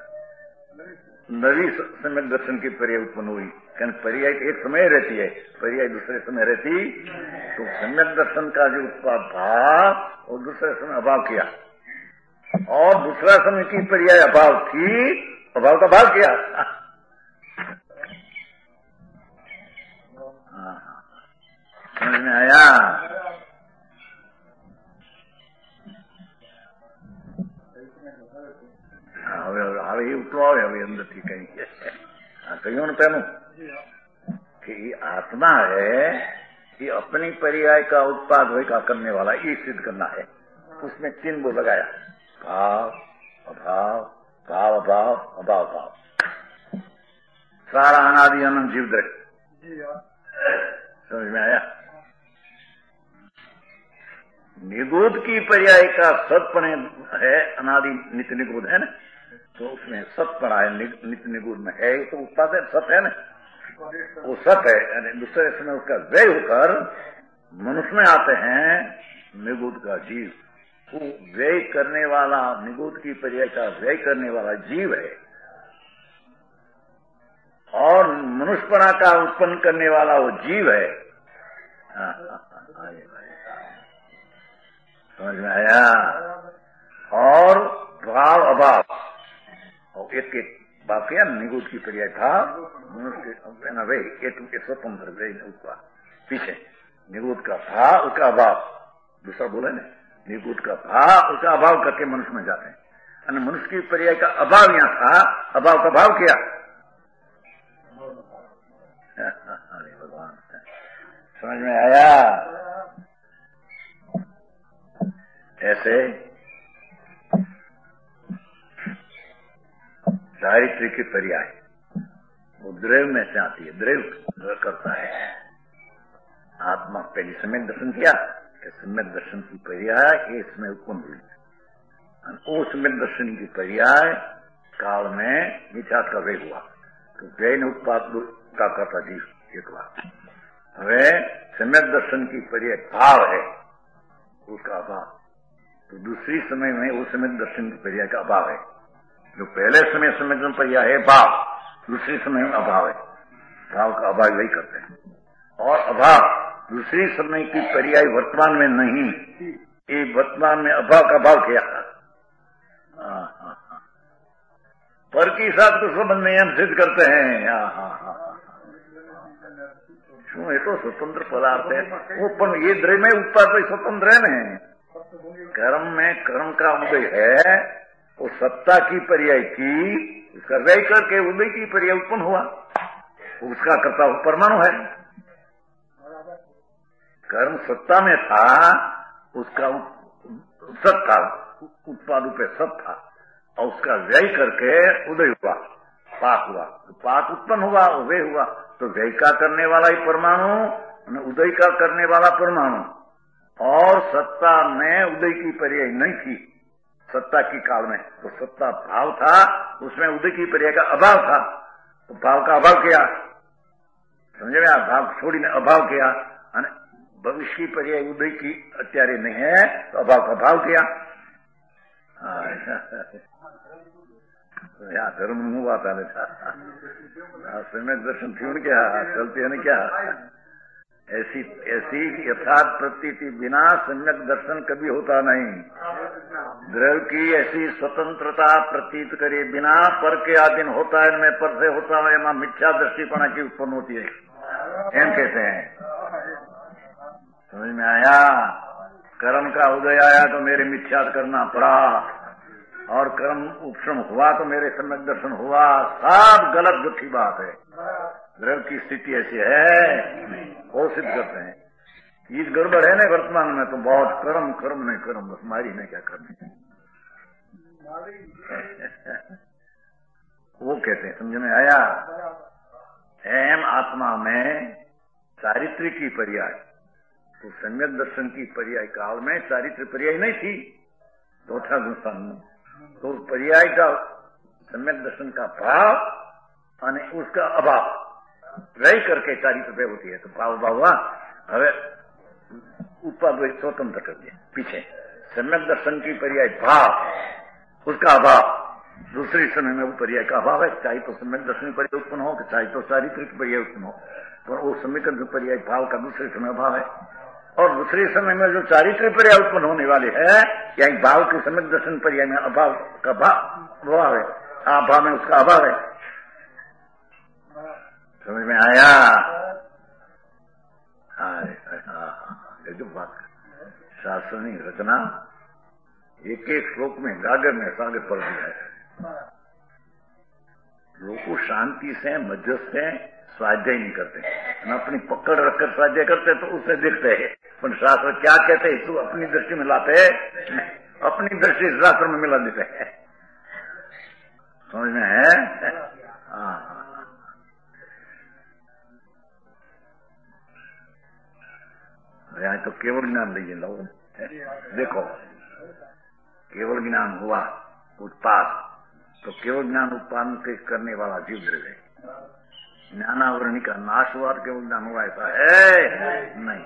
नवी सम्यक दर्शन की पर्याय उत्पन्न हुई। कारण पर्याय एक समय रहती है, पर्याय दूसरे समय रहती, तो सम्यक दर्शन का जो उत्पाद भाव और दूसरे समय अभाव किया, और दूसरा समय की पर्याय अभाव थी, अभाव का भाव किया। समझ में आया? હવે એ ઉઠો આવે હવે અંદરથી કઈ કહ્યું ને પેલું कि आत्मा है कि अपनी पर्याय का उत्पाद होय का करने वाला, ये सिद्ध करना है। उसमें 3 वो लगाया, भाव अभाव, भाव अभाव, अभाव भाव, सारा अनादि अनंत जीव द्रव्य। समझ में आया? निगूढ़ की पर्याय का सत्पण है, अनादि नित्य निगूढ़ है ना, तो उसमें सत्पणा है, नित्य निगूढ़ में है, तो उत्पाद सत्य है ना, वो सत्य है। यानी दूसरे समय उसका व्यय होकर मनुष्य में आते हैं निगूढ़ का जीव, वो व्यय करने वाला, निगूढ़ की पर्याय का व्यय करने वाला जीव है, और मनुष्यपणा का उत्पन्न करने वाला वो जीव है। समझ में आया? और भाव अभाव, और एक बात किया, निगूढ़ की पर्याय था मनुष्य स्वतंत्र उसका पीछे निगूढ़ का भाव उसका अभाव, दूसरा बोले ना, निगूढ़ का भाव उसका अभाव करके मनुष्य में जाते हैं, और मनुष्य की पर्याय का अभाव यहाँ था, अभाव का भाव किया। भगवान, समझ में आया? ऐसे चारित्र की पर्याय वो द्रव्य में से आती है, द्रव्य करता है। आत्मा पहले सम्यक दर्शन किया, सम्यक दर्शन की पर्याय इसमें उत्पन्न हुई, वो सम्यक दर्शन की पर्याय काल में मिथ्यात्व का व्यय हुआ, तो व्यय ने उत्पाद का करता जीव। एक बात वे सम्यक दर्शन की पर्याय भाव है, उसका अभाव। तो दूसरी समय में वो सम्यक दर्शन की पर्याय का अभाव है। जो पहले समय सम्यक दर्शन पर्याय है भाव, दूसरी समय में अभाव है। भाव का अभाव वही करते हैं। और अभाव दूसरी समय की पर्याय वर्तमान में नहीं, ये वर्तमान में अभाव का भाव किया। पर की साथ को संबंध में हम सिद्ध करते हैं। શું એ તો स्वतंत्र पदार्थ है वो, पर ये द्रव्य में उत्पाद तो स्वतंत्र है न। कर्म में कर्म का उदय है, वो सत्ता की पर्याय की, उसका व्यय करके उदय की पर्याय उत्पन्न हुआ, उसका कर्ता परमाणु है। कर्म सत्ता में था, उसका सत था, उत्पाद पे सत था, और उसका व्यय करके उदय हुआ, पाक हुआ। तो पाक उत्पन्न हुआ, व्यय हुआ, तो व्यय का करने वाला ही परमाणु, उदय का करने वाला परमाणु। और सत्ता में उदय की पर्याय नहीं थी, सत्ता की काल में तो सत्ता भाव था, उसमें उदय की पर्याय का अभाव था, तो भाव का अभाव किया। समझे में? भाव छोड़ीने अभाव किया, भविष्य की पर्याय उदय की अत्यारे नहीं है, तो अभाव का भाव किया। यहाँ धर्म हुआ था सम्यक दर्शन थी क्या चलती है न क्या? ऐसी यथार्थ प्रतीति बिना सम्यक दर्शन कभी होता नहीं। द्रव्य की ऐसी स्वतंत्रता प्रतीत करे बिना पर के अधीन होता है, इनमें पर से होता है, यहाँ मिथ्या दृष्टिपणा की उत्पन्न होती है, एम कहते हैं। समझ में आया? कर्म का उदय आया तो मेरे मिथ्या करना पड़ा, और कर्म उपशम हुआ तो मेरे सम्यक दर्शन हुआ। सब गलत झूठी बात है। द्रव्य की स्थिति ऐसी है, वो सिद्ध करते हैं। चीज गड़बड़ है ना वर्तमान में, तो बहुत कर्म नहीं कर्म, बस मारी में क्या करने वो कहते हैं। समझ में आया? एम आत्मा में चारित्र की पर्याय, तो सम्यक दर्शन की पर्याय काल में चारित्र पर्याय नहीं थी, चौथा गुणस्थान में। तो पर्याय का सम्यक दर्शन का भाव और उसका अभाव व्यय करके चारित्र पे होती है, तो भाव हुआ। हवे उत्पाद स्वतंत्र कर दिया पीछे। सम्यक दर्शन की पर्याय भाव, उसका अभाव दूसरी समय में वो पर्याय का अभाव है। चाहे तो सम्यक दर्शन की पर्याय उत्पन्न हो, चाहे तो चारित्रिक पर्याय उत्पन्न हो, तो वो सम्यक पर्याय भाव का दूसरे समय अभाव है। और दूसरे समय में जो चारित्र पर्याय उत्पन्न होने वाले है, या भाव के सम्यक दर्शन पर्याय में अभाव का भाव है, अभाव में उसका अभाव है। समझ में आया? जो बात शास्त्रनी रचना एक एक श्लोक में गागर में सागर पढ़ दिया है। लोग शांति से मध्यस्थ से स्वाध्याय नहीं करते, अपनी पकड़ रखकर स्वाध्याय करते तो उससे दिखते है, पर शास्त्र क्या कहते हैं तू अपनी दृष्टि में लाते है, अपनी दृष्टि शास्त्र में मिला देते हैं। समझ में है? यहाँ तो केवल ज्ञान लीजिए लोग। देखो, केवल ज्ञान हुआ उत्पाद, तो केवल ज्ञान उत्पादन करने वाला जीव द्रव्य है। ज्ञानावरणी का नाश हुआ तो केवल ज्ञान हुआ, ऐसा है नहीं।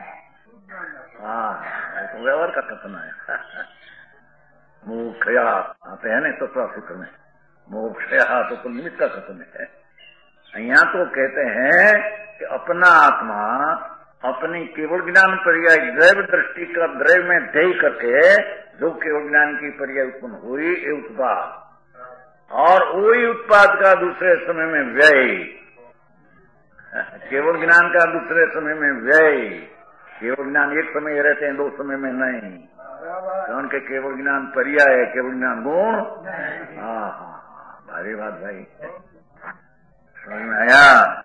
तो व्यवहार का कथन है। मोक्षया आते हैं ना तो सूत्र में, मोक्षया तो निमित्त का कथन है। यहाँ तो कहते हैं कि अपना आत्मा अपनी केवल ज्ञान पर्याय द्रव्य दृष्टि का द्रव्य में ध्यय करके जो केवल ज्ञान की पर्याय उत्पन्न हुई, ये उत्पाद, और वही उत्पाद का दूसरे समय में व्यय, केवल ज्ञान का दूसरे समय में व्यय। केवल ज्ञान एक समय रहते हैं, दो समय में नहीं। कौन के केवल ज्ञान पर्याय है, केवल ज्ञान गुण। भारी बात भाई, समझ में आया?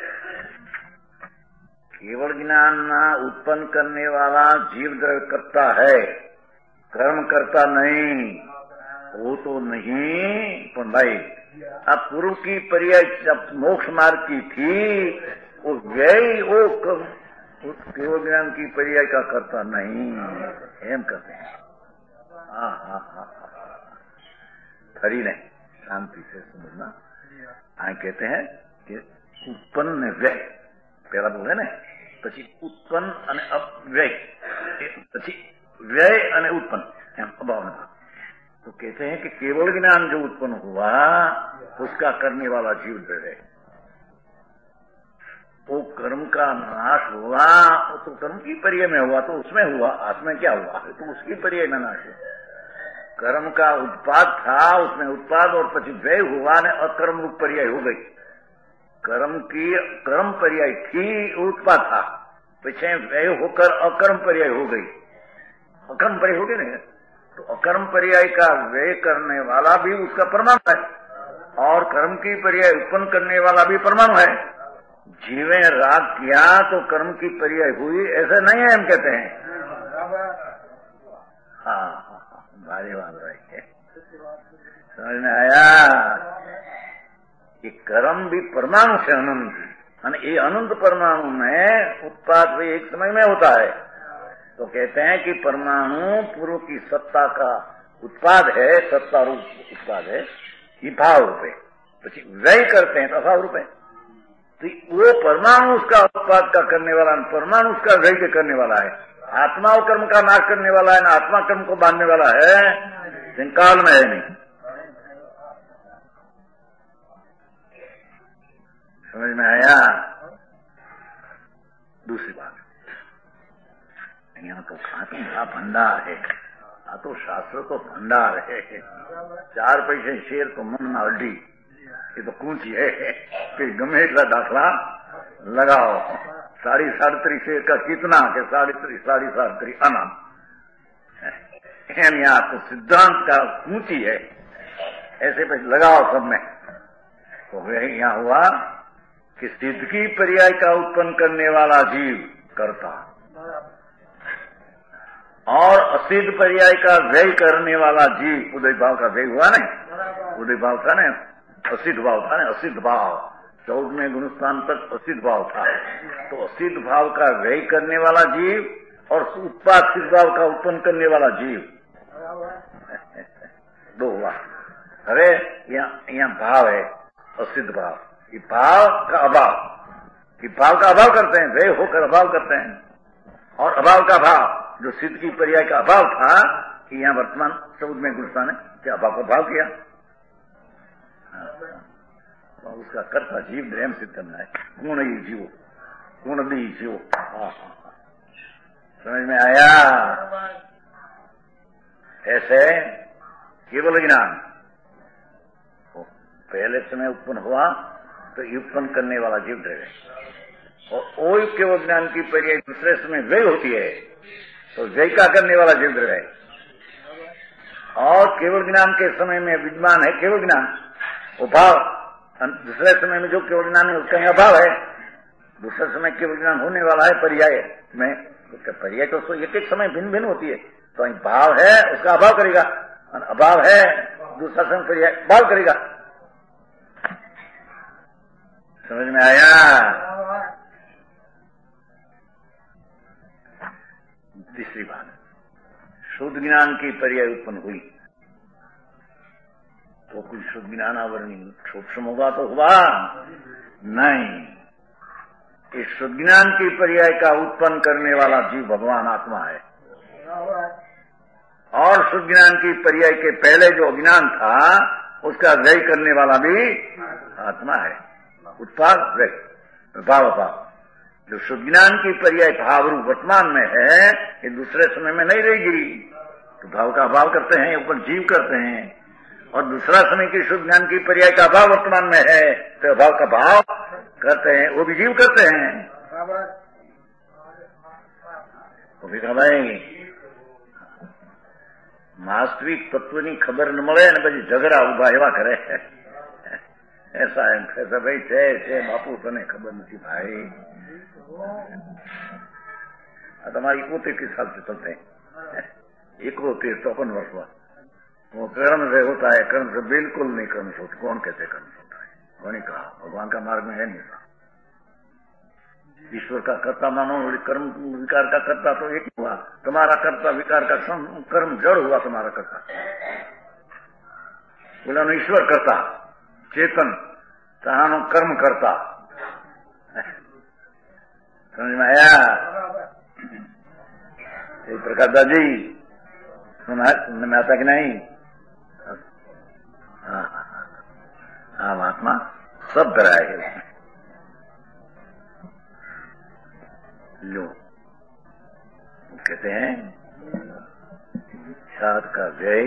केवल ज्ञान उत्पन्न करने वाला जीव द्रव्य करता है, कर्म करता नहीं, वो तो नहीं। पर भाई अब पूर्व की पर्याय जब मोक्ष मार्ग की थी, वो व्यय वो केवल ज्ञान की पर्याय का करता नहीं, एम करते हैं। खरी नहीं, शांति से समझना। कहते हैं कि उत्पन्न व्यय પેલા બોલે ને, પછી ઉત્પન્ન અને વ્યય, પછી व्यय અને उत्पन्न एम अभाव में। तो कहते हैं कि केवल ज्ञान जो उत्पन्न हुआ उसका करने वाला जीव है, वो कर्म का नाश हुआ, वो तो कर्म की पर्याय में हुआ, तो उसमें हुआ, आत्मा क्या हुआ, तो उसकी पर्याय में नाश हुआ। कर्म का उत्पाद था, उसमें उत्पाद और પછી व्यय हुआ ने अकर्म रूप पर्याय हो गई। कर्म की कर्म पर्याय थी, उत्पाद था, पीछे व्यय होकर अकर्म पर्याय हो गई। अकर्म पर्याय हो गई नहीं, तो अकर्म पर्याय का व्यय करने वाला भी उसका परमाणु है, और कर्म की पर्याय उत्पन्न करने वाला भी परमाणु है। जीवे राग किया तो कर्म की पर्याय हुई, ऐसा नहीं है हम कहते हैं। हाँ, भारी बात है, समझ में आया कि कर्म भी परमाणु से अनंत, और ये अनंत परमाणु में उत्पाद भी एक समय में होता है। तो कहते हैं कि परमाणु पूर्व की सत्ता का उत्पाद है, सत्ता रूप उत्पाद है, ये भाव रूप है, પછી व्यय करते हैं तो अभाव रूप है। तो वो परमाणु उसका उत्पाद का करने वाला, परमाणु उसका व्यय के करने वाला है। आत्मा और कर्म का नाश करने वाला है ना, आत्मा कर्म को बांधने वाला है, काल में है नहीं। समझ में आया? दूसरी बात, यहाँ तो खातों का भंडार है, आ तो शास्त्र को भंडार है। 4 पैसे शेर तो मन में अड्डी, ये तो कूंची है कि गमे એટલા दाखला लगाओ। 37.5 शेर का कितना के 37.5 आना, यहाँ तो सिद्धांत का कूंची है, ऐसे पैसे लगाओ सब में। तो यहाँ हुआ कि सिद्ध की पर्याय का उत्पन्न करने वाला जीव करता, और असिद्ध पर्याय का व्यय करने वाला जीव, उदय भाव का व्यय हुआ नहीं, उदय भाव था ना, असिद्ध भाव था ना, असिद्ध भाव 14वें गुणस्थान तक असिद्ध भाव था। तो असिद्ध भाव का व्यय करने वाला जीव और उत्पाद सिद्ध भाव का उत्पन्न करने वाला जीव, दो हुआ। अरे यहाँ भाव है असिद्ध भाव, ये भाव का अभाव, ये भाव का अभाव करते हैं, व्यय होकर अभाव करते हैं, और अभाव का भाव जो सिद्ध की पर्याय का अभाव था, कि यहाँ वर्तमान 14वें गुणस्थान है, क्या अभाव का भाव किया, तो उसका कर्ता जीव प्रेम सिद्ध करना है, गुण ही जीवो, गुण भी जीवो। समझ में आया? ऐसे केवल ज्ञान पहले समय उत्पन्न हुआ तो उत्पन्न करने वाला जीव रहे, और वो केवल ज्ञान की पर्याय दूसरे समय व्यय होती है, तो व्यय का करने वाला जीव रहे। और केवल ज्ञान के समय में विद्यमान है केवल ज्ञान, वो भाव, दूसरे समय में जो केवल ज्ञान है उसका अभाव है। दूसरे समय केवल ज्ञान होने वाला है पर्याय में, उसका पर्याय तो एक एक समय भिन्न भिन्न होती है, तो भाव है उसका अभाव करेगा, और अभाव है दूसरा समय पर्याय भाव करेगा। समझ में आया? तीसरी बात, शुद्ध ज्ञान की पर्याय उत्पन्न हुई तो कुछ शुद्ध ज्ञान आवरणी सूक्ष्म होगा तो हुआ नहीं। इस शुद्ध ज्ञान की पर्याय का उत्पन्न करने वाला जीव भगवान आत्मा है, और शुद्ध ज्ञान की पर्याय के पहले जो अज्ञान था उसका व्यय करने वाला भी आत्मा है। उत्पाद व्यय भाव भाव, जो शुद्ध ज्ञान की पर्याय भाव रूप वर्तमान में है, ये दूसरे समय में नहीं रहेगी, तो भाव का अभाव करते हैं, ऊपर जीव करते हैं, और दूसरा समय की शुद्ध ज्ञान की पर्याय का अभाव वर्तमान में है, तो अभाव का भाव करते हैं, वो भी जीव करते हैं। तो भी भाई वास्तविक तत्वनी खबर न મળે ને પછી ઝઘડા ઉભા એવા કરે, ऐसा એમ કહે ભાઈ છે બાપુ તને ખબર નથી ભાઈ, આ તમારી 71 साल से चलते हैं, 71-53 वर्ष हुआ। वो कर्म से होता है, कर्म से बिल्कुल नहीं कर्म से होता। कौन कहते कर्म से होता है? कौन ही कहा, भगवान का मार्ग में है नहीं था। ईश्वर का कर्ता मानो, कर्म विकार का कर्ता तो एक हुआ, तुम्हारा कर्ता विकार का कर्म जड़ हुआ तुम्हारा कर्ता। बोला ईश्वर कर्ता चेतन तहानो कर्म करता, समझ में आया? प्रकाश दादी सुनने में आता कि नहीं? हाँ महात्मा सब तरह है। लो कहते हैं साध का व्यय,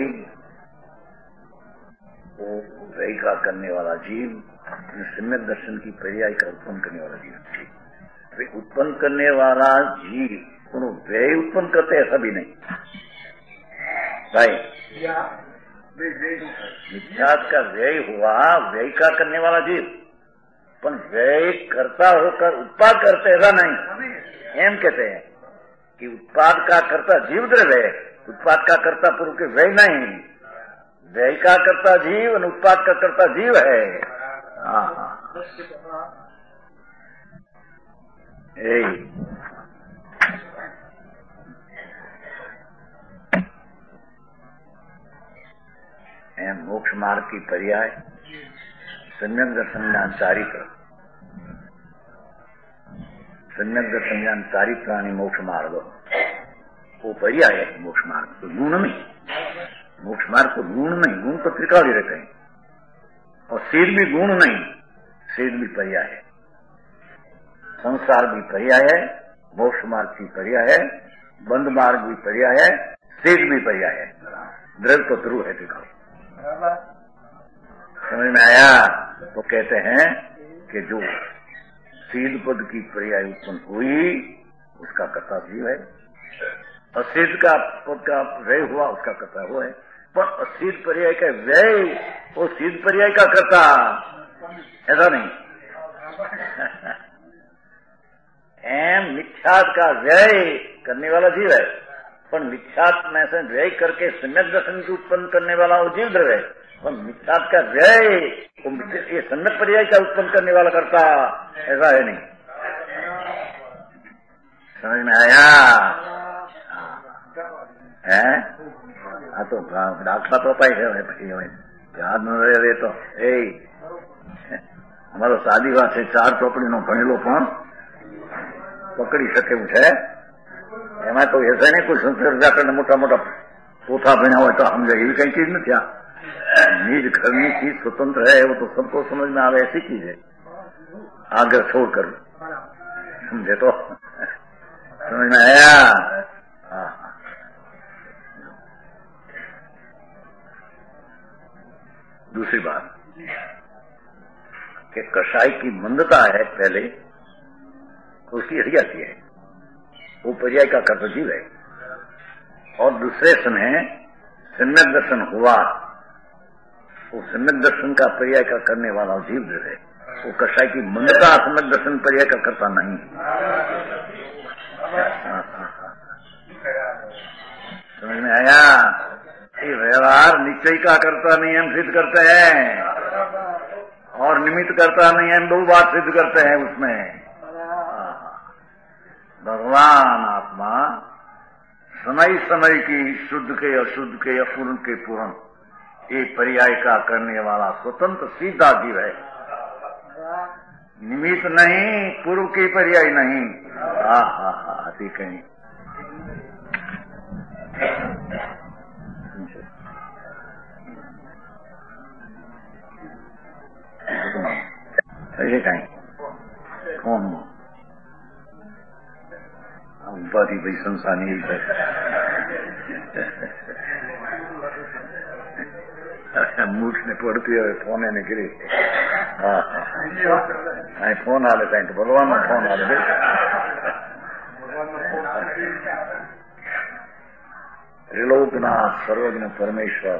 वो व्यय का करने वाला जीव, सम्यक दर्शन की पर्याय का उत्पन्न करने वाला जीव। उत्पन्न करने वाला जीव उन्हों व्यय उत्पन्न करते ऐसा भी नहीं भाई। मिथ्यात का व्यय हुआ, व्यय का करने वाला जीव, पर व्यय करता होकर उत्पाद करते ऐसा नहीं। एम कहते हैं कि उत्पाद का कर्ता जीव द्रव्य है, उत्पाद का कर्ता पूर्व के व्यय नहीं। व्यय का कर्ता जीव और उत्पाद का कर्ता जीव है। मोक्ष मार्ग की पर्याय सम्यक दर्शन ज्ञान चारित्र, सम्यक दर्शन ज्ञान चारित्राणी मोक्ष मार्ग, वो पर्याय है। मोक्ष मार्ग तो गुण नहीं, मोक्ष मार्ग तो गुण नहीं, गुण तो त्रिकाल ही रहते हैं। और सीध भी गुण नहीं, सीध भी पर्याय है। संसार भी पर्याय है, मोक्ष मार्ग की पर्याय है, बंद मार्ग भी पर्याय है, सीध भी पर्याय है। द्रव्य तो ध्रुव है त्रिकाल। समझ में आया? तो कहते हैं कि जो सीध पद की पर्याय उत्पन्न हुई उसका कर्ता जीव है, असिद्ध का पद का व्यय हुआ उसका कर्ता वो है। पर असिद्ध पर्याय का व्यय वो सिद्ध पर्याय का कर्ता ऐसा नहीं। मिथ्यात का व्यय करने वाला जीव है, पर मिथ्यात में से व्यय करके सम्यक दर्शन की उत्पन्न करने वाला वो जीव द्रव्य है। और मिथ्यात का व्यय ये सम्यक पर्याय का उत्पन्न करने वाला करता ऐसा है नहीं। समझ में आया? है? हाँ तो दाखला तो पाई है याद न रहे तो અમારો સાદીવા છે 4 ચોપડીનો ભણેલો પણ પકડી શકે એવું છે। એમાં તો એસા નહીં કોઈ સંસ્કૃત વ્યાકરણ મોટા મોટા પોથા ભણ્યા હોય તો સમજે એવી કઈ ચીજ નથી। निज घरनी चीज स्वतंत्र है, वो तो सबको समझ में आवे ऐसी चीज है। आगे छोड़कर समझे तो समझ में आया? दूसरी बात कि कषाय की मंदता है पहले तो उसकी हरियाती है, वो पर्याय का कर्तव्य है। और दूसरे समय सम्यक दर्शन हुआ, वो सम्यक दर्शन का पर्याय का करने वाला जीव जो है वो कषाय की मंदता सम्यक दर्शन पर्याय का करता नहीं। समझ में आया? ये व्यवहार निश्चय का करता नियम सिद्ध करते हैं और निमित्त करता नियम दो बात सिद्ध करते हैं उसमें। भगवान आत्मा समय समय की शुद्ध के अशुद्ध के अपूर्ण के पूर्ण ये पर्याय का करने वाला स्वतंत्र सीधा जीव है, निमित्त नहीं, पूर्व की पर्याय नहीं। ठीक है। ऐसे कहीं कौन उपाधि भाई संसार नहीं है। मूठ ने पड़ती है फोन ने गिरी। हाँ फोन आ लेता है तो भगवान में फोन आ ले। त्रिलोकनाथ सर्वज्ञ परमेश्वर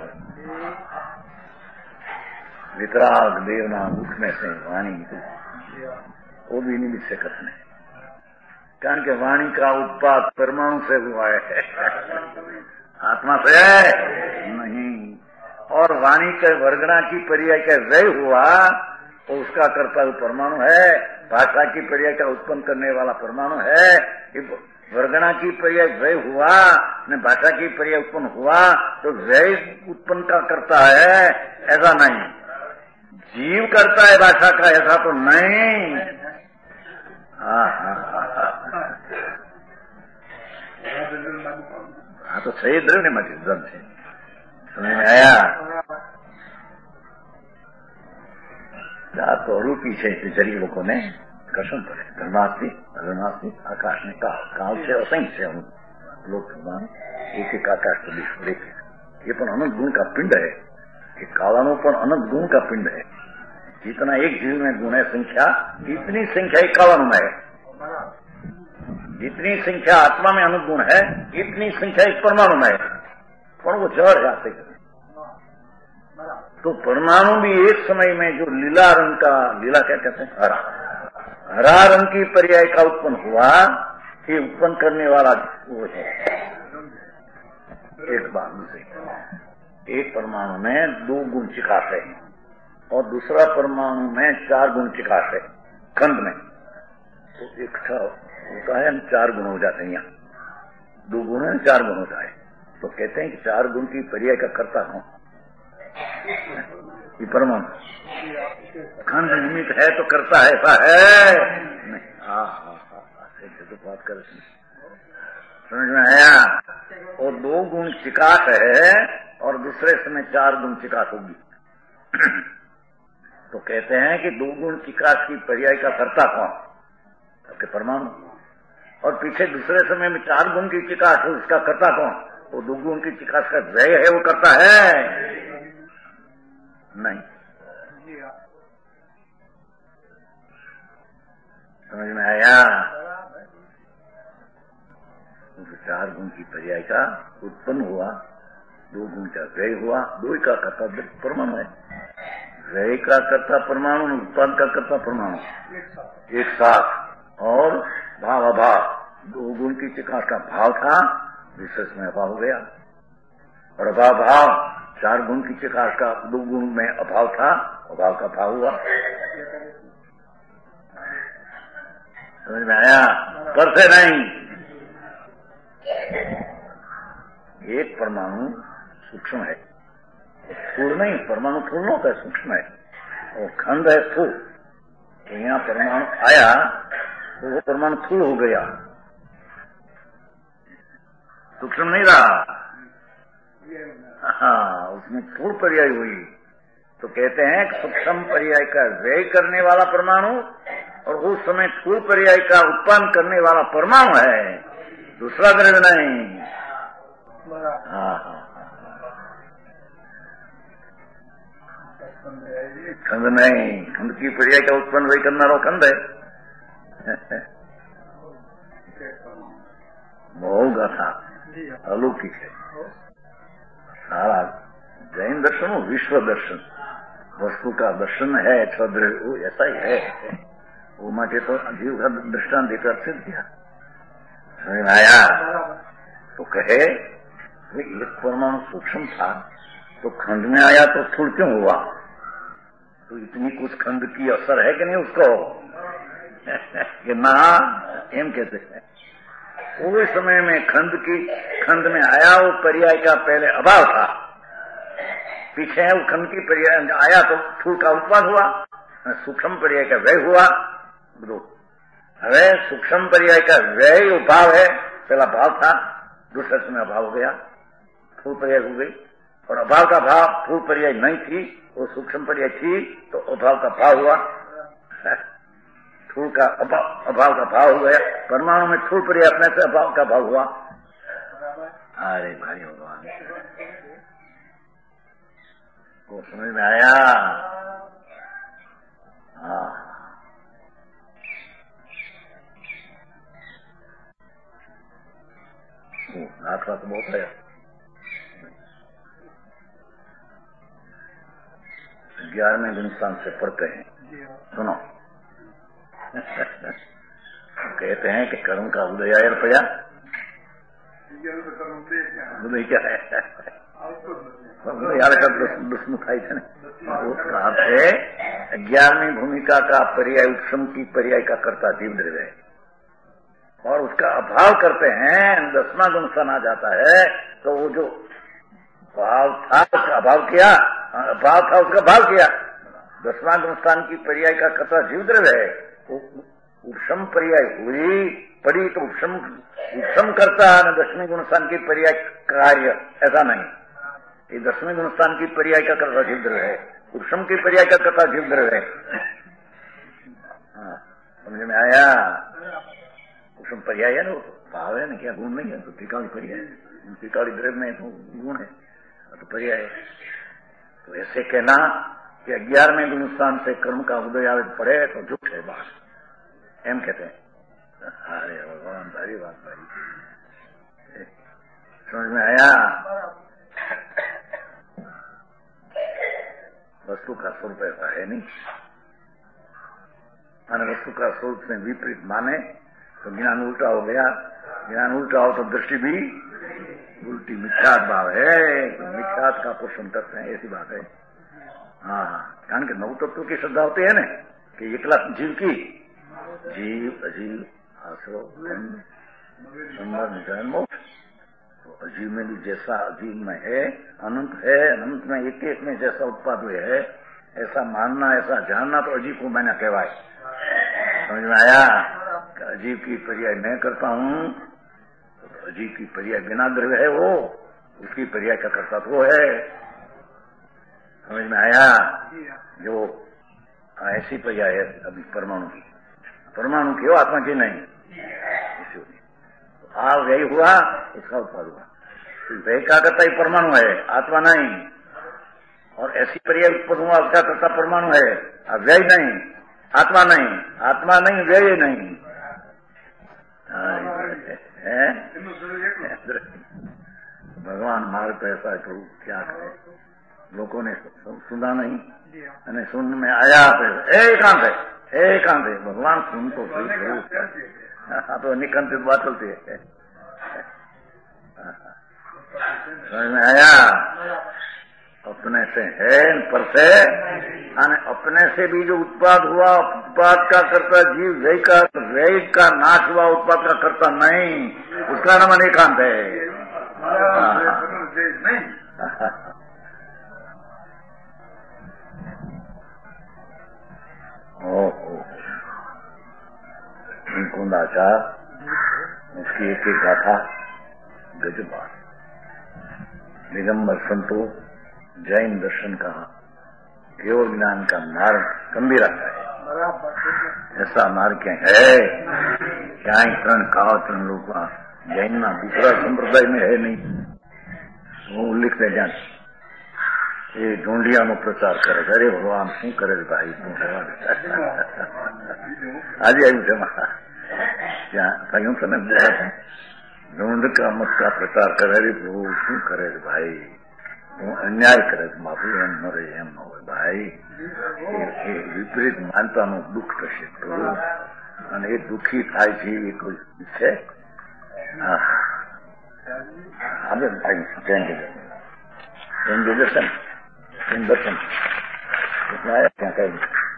वितराग देवना उठने से वाणी वो भी निमित्त से कथन है, कारण के वाणी का उत्पाद परमाणु से हुआ है, आत्मा से नहीं। और वाणी के वर्गणा की पर्याय का व्यय हुआ तो उसका कर्ता परमाणु है, भाषा की पर्याय का उत्पन्न करने वाला परमाणु है। वर्गणा की पर्याय व्यय हुआ न भाषा की पर्याय उत्पन्न हुआ तो व्यय उत्पन्न का करता है ऐसा नहीं, जीव करता है भाषा का ऐसा तो नहीं। हाँ तो सही द्रव्य मत एकदम से समझ में आया। तो रूप पीछे शरीर लोगों ने कर्षण करे धर्मास्ती अधर्मास्ती आकाश में काल से असंख्य से लोग भगवान एक एक आकाश को देखे। ये पण अनंत गुण का पिंड है, ये कालानो पण अनंत गुण का पिंड है। जितना एक जीव में गुण है संख्या, इतनी संख्या एक कालानु में है। जितनी संख्या आत्मा में अनंत गुण है, इतनी संख्या एक परमाणु में है। पर वो जड़ जाते तो परमाणु भी एक समय में जो लीला रंग का, लीला क्या कहते हैं, हरा रंग की पर्याय का उत्पन्न हुआ, ये उत्पन्न करने वाला वो है। एक बात से एक परमाणु में 2 गुण चिकास है और दूसरा परमाणु में 4 गुण चिकास है। खंड में तो इकट्ठा होता है, 4 गुण हो जाते हैं। यहाँ 2 गुण है, 4 गुण होता है। तो कहते हैं कि 4 गुण की पर्याय का कर्ता कौन? ये परमाणु खंड निमित्त है तो करता है, ऐसा है नहीं। तो बात कर समझ में आया। और 2 गुण चिकास है और दूसरे समय 4 गुण चिकास होगी। तो कहते हैं कि 2 गुण चिकास की पर्याय का कर्ता कौन? आपके परमाणु। और पीछे दूसरे समय में 4 गुण की चिकास है, उसका कर्ता कौन? वो 2 गुण की चिकास का व्यय है, वो करता है नहीं। समझ में आया। 4 गुण की पर्याय का उत्पन्न हुआ, 2 गुण का व्यय हुआ, 2 का कर्ता परमाणु है। व्यय का कर्ता परमाणु, उत्पाद का कर्ता परमाणु एक साथ। और भाव अभाव, 2 गुण की चिकास का भाव था, विशेष में अभाव हो गया। और अभाव भाव 4 गुण की चिकास का 2 गुण में अभाव था, अभाव का भाव हुआ। समझ में आया। पर से नहीं, एक परमाणु सूक्ष्म है, स्थूल नहीं। परमाणु स्थूल होता है, सूक्ष्म है। और खंड है स्थूल। तो यहाँ परमाणु आया तो वो परमाणु स्थूल हो गया, सूक्ष्म नहीं रहा। हाँ, उसमें स्थूल पर्याय हुई। तो कहते हैं कि सूक्ष्म पर्याय का व्यय करने वाला परमाणु और उस समय स्थूल पर्याय का उत्पन्न करने वाला परमाणु है, दूसरा द्रव्य नहीं। हाँ, खंड नहीं। खंड की पर्याय का उत्पन्न वही करना रो खंड है। बहु गाथा अलौकिक है सारा। जैन दर्शन हो विश्व दर्शन, वस्तु का दर्शन है, वो ऐसा ही है। वो माटे तो जीव का दृष्टांत देकर सिद्ध दिया। समझ में आया। तो कहे एक परमाणु सूक्ष्म था तो खंड में आया तो स्थूल क्यों हुआ? तो इतनी कुछ खंड की असर है कि नहीं उसको? कि ना, एम कहते हैं। उस समय में खंड में आया, वो पर्याय का पहले अभाव था, पीछे है वो खंड की पर्याय आया तो स्थूल का उत्पाद हुआ, सूक्ष्म पर्याय का व्यय हुआ। अरे सूक्ष्म पर्याय का व्यय भाव है, पहला भाव था, दूसरे समय अभाव हो गया, स्थूल पर्याय हो गई। और अभाव का भाव स्थूल पर्याय नहीं थी, वो सूक्ष्म पर्याय थी तो अभाव का भाव हुआ। स्थूल का अभाव का भाव हो गया। परमाणु में स्थूल पर्याय अपने से अभाव का भाव हुआ। अरे भाई भगवान को समझ में आया। हाँ, आत्मा तो बहुत है। 11वें दिन स्थान से पढ़ते हैं, सुनो। कहते हैं कि कर्म का उदय रुपया, उदय क्या है? यार का दुष्म खाई थे। उसका अर्थ है 11वीं भूमिका का पर्याय उत्सम की पर्याय का कर्ता जीव द्रव्य है, और उसका अभाव करते हैं, 10वां गुण सन आ जाता है। तो वो जो भाव था उसका अभाव किया, भाव था उसका भाव किया। 10वां गुण स्थान की पर्याय का कर्ता जीव द्रव्य है, उपशम पर्याय हुई पड़ी तो उपशम करता है न 10वें गुणस्थान की पर्याय कार्य, ऐसा नहीं। ये 10वें गुणस्थान की पर्याय का कर्ता जीव द्रव्य है, उपशम की पर्याय का कर्ता जीव द्रव्य है। हाँ, समझ में आया? उपशम पर्याय है ना, भाव है ना, क्या गुण नहीं है, तो त्रिकाली पर्याय है, त्रिकाली द्रव्य में तो गुण है तो पर्याय है। तो ऐसे कहना कि 11वें गुणस्थान से कर्म का उदय आवे पड़े तो झूठ है बात, एम कहते हैं। अरे भगवान, सारी बात भाई समझ में आया? वस्तु का स्वरूप ऐसा है नहीं, माने वस्तु का स्वरूप में विपरीत माने तो ज्ञान उल्टा हो गया, ज्ञान उल्टा हो तो दृष्टि भी उल्टी, मिथ्यात भाव है, मिथ्यात का पोषण करते हैं, ऐसी बात है। हाँ, कारण के नौ तत्व की श्रद्धा होती है ना कि एकला जीव की, जीव अजीव आश्रव संवर निधन मोक्ष, तो अजीव में भी जैसा अजीव में है अनंत है, अनंत में एक एक में जैसा उत्पाद हुए है, ऐसा मानना ऐसा जानना तो अजीव को मैंने कहवाए। समझ में आया? अजीव की पर्याय मैं करता हूँ तो अजीव की पर्याय बिना द्रव्य है वो, उसकी पर्याय का कर्ता तो वो है। समझ में आया? जो ऐसी पर्याय है अभी परमाणु की, परमाणु की हो, आत्मा की नहीं। तो व्यय हुआ उसका उत्पाद हुआ, व्यय का कर्ता ही परमाणु है, आत्मा नहीं। और ऐसी पर्याय उत्पन्न हुआ उसका कर्ता परमाणु है, व्यय नहीं, आत्मा नहीं, आत्मा नहीं, व्यय नहीं। भगवान मार्ग तो ऐसा है, प्रभु क्या करे, लोगों ने सुना नहीं, અને सुन में आया एकांत है, एकांत है। भगवान सुन तो सही, हाँ तो निकंतित बात चलती है। समझ में आया? अपने से है पर से, अपने से भी जो उत्पाद हुआ उत्पाद का करता जीव, व्यय का नाश हुआ उत्पाद का करता नहीं, उसका नाम एकांत है। कुंदाचार उसकी एक एक गाथा गजब बात। दिगंबर संतो जैन दर्शन का केवल ज्ञान का मार्ग गंभीर है, ऐसा मार्ग क्या है? क्या तरण कहा तरण लोग जैन ना दूसरा संप्रदाय में है नहीं, वो लिखते जान ये ढूंढिया में प्रचार करे, अरे भगवान शू करे भाई, आज आयु છે ત્યાં કહ્યું છે ને, ढूंढ का मत का प्रचार करे, अरे प्रभु शू करे भाई, अन्याय करे, माफी एम न रे, एम न હોય ભાઈ, એ વિપરીત માનતાનું દુઃખ થશે પ્રભુ, અને એ દુઃખી થાય છે એ કોઈ છે? આપણે ભાઈ જૈન દર્શન દર્શન ત્યાં કઈ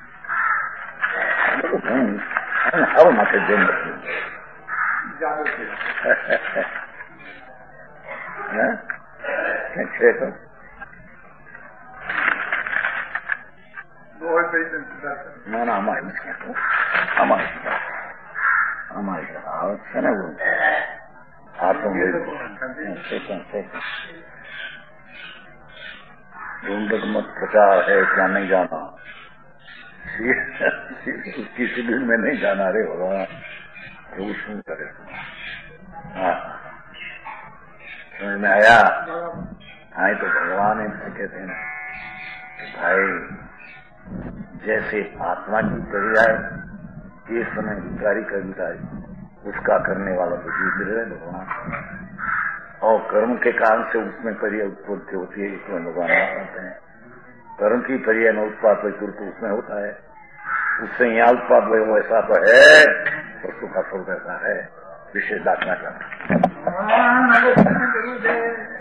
આવો માટે જૈન દર્શન છે તો ના ના અમારે નથી, અમારે છે ને આ તો ढूंढक मत प्रचार है, क्या नहीं जाना, उसकी शिविर में नहीं जाना रे भगवान, प्रभु सुन करे। हाँ, समझ में आया? हाँ, तो भगवान इनसे कहते हैं भाई, जैसे आत्मा की पर्याय ये समय विकारी का विकारी, उसका करने वाला तो जीव है भगवान, और कर्म के कारण से उसमें पर्याय उत्पत्ति होती है, इसमें भगवान कहते हैं। कर्म की पर्याय में उत्पाद तुरंत उसमें होता है, उससे यहाँ उत्पाद वो ऐसा तो है, वस्तु का स्वरूप ऐसा है, विशेष दाखना करना।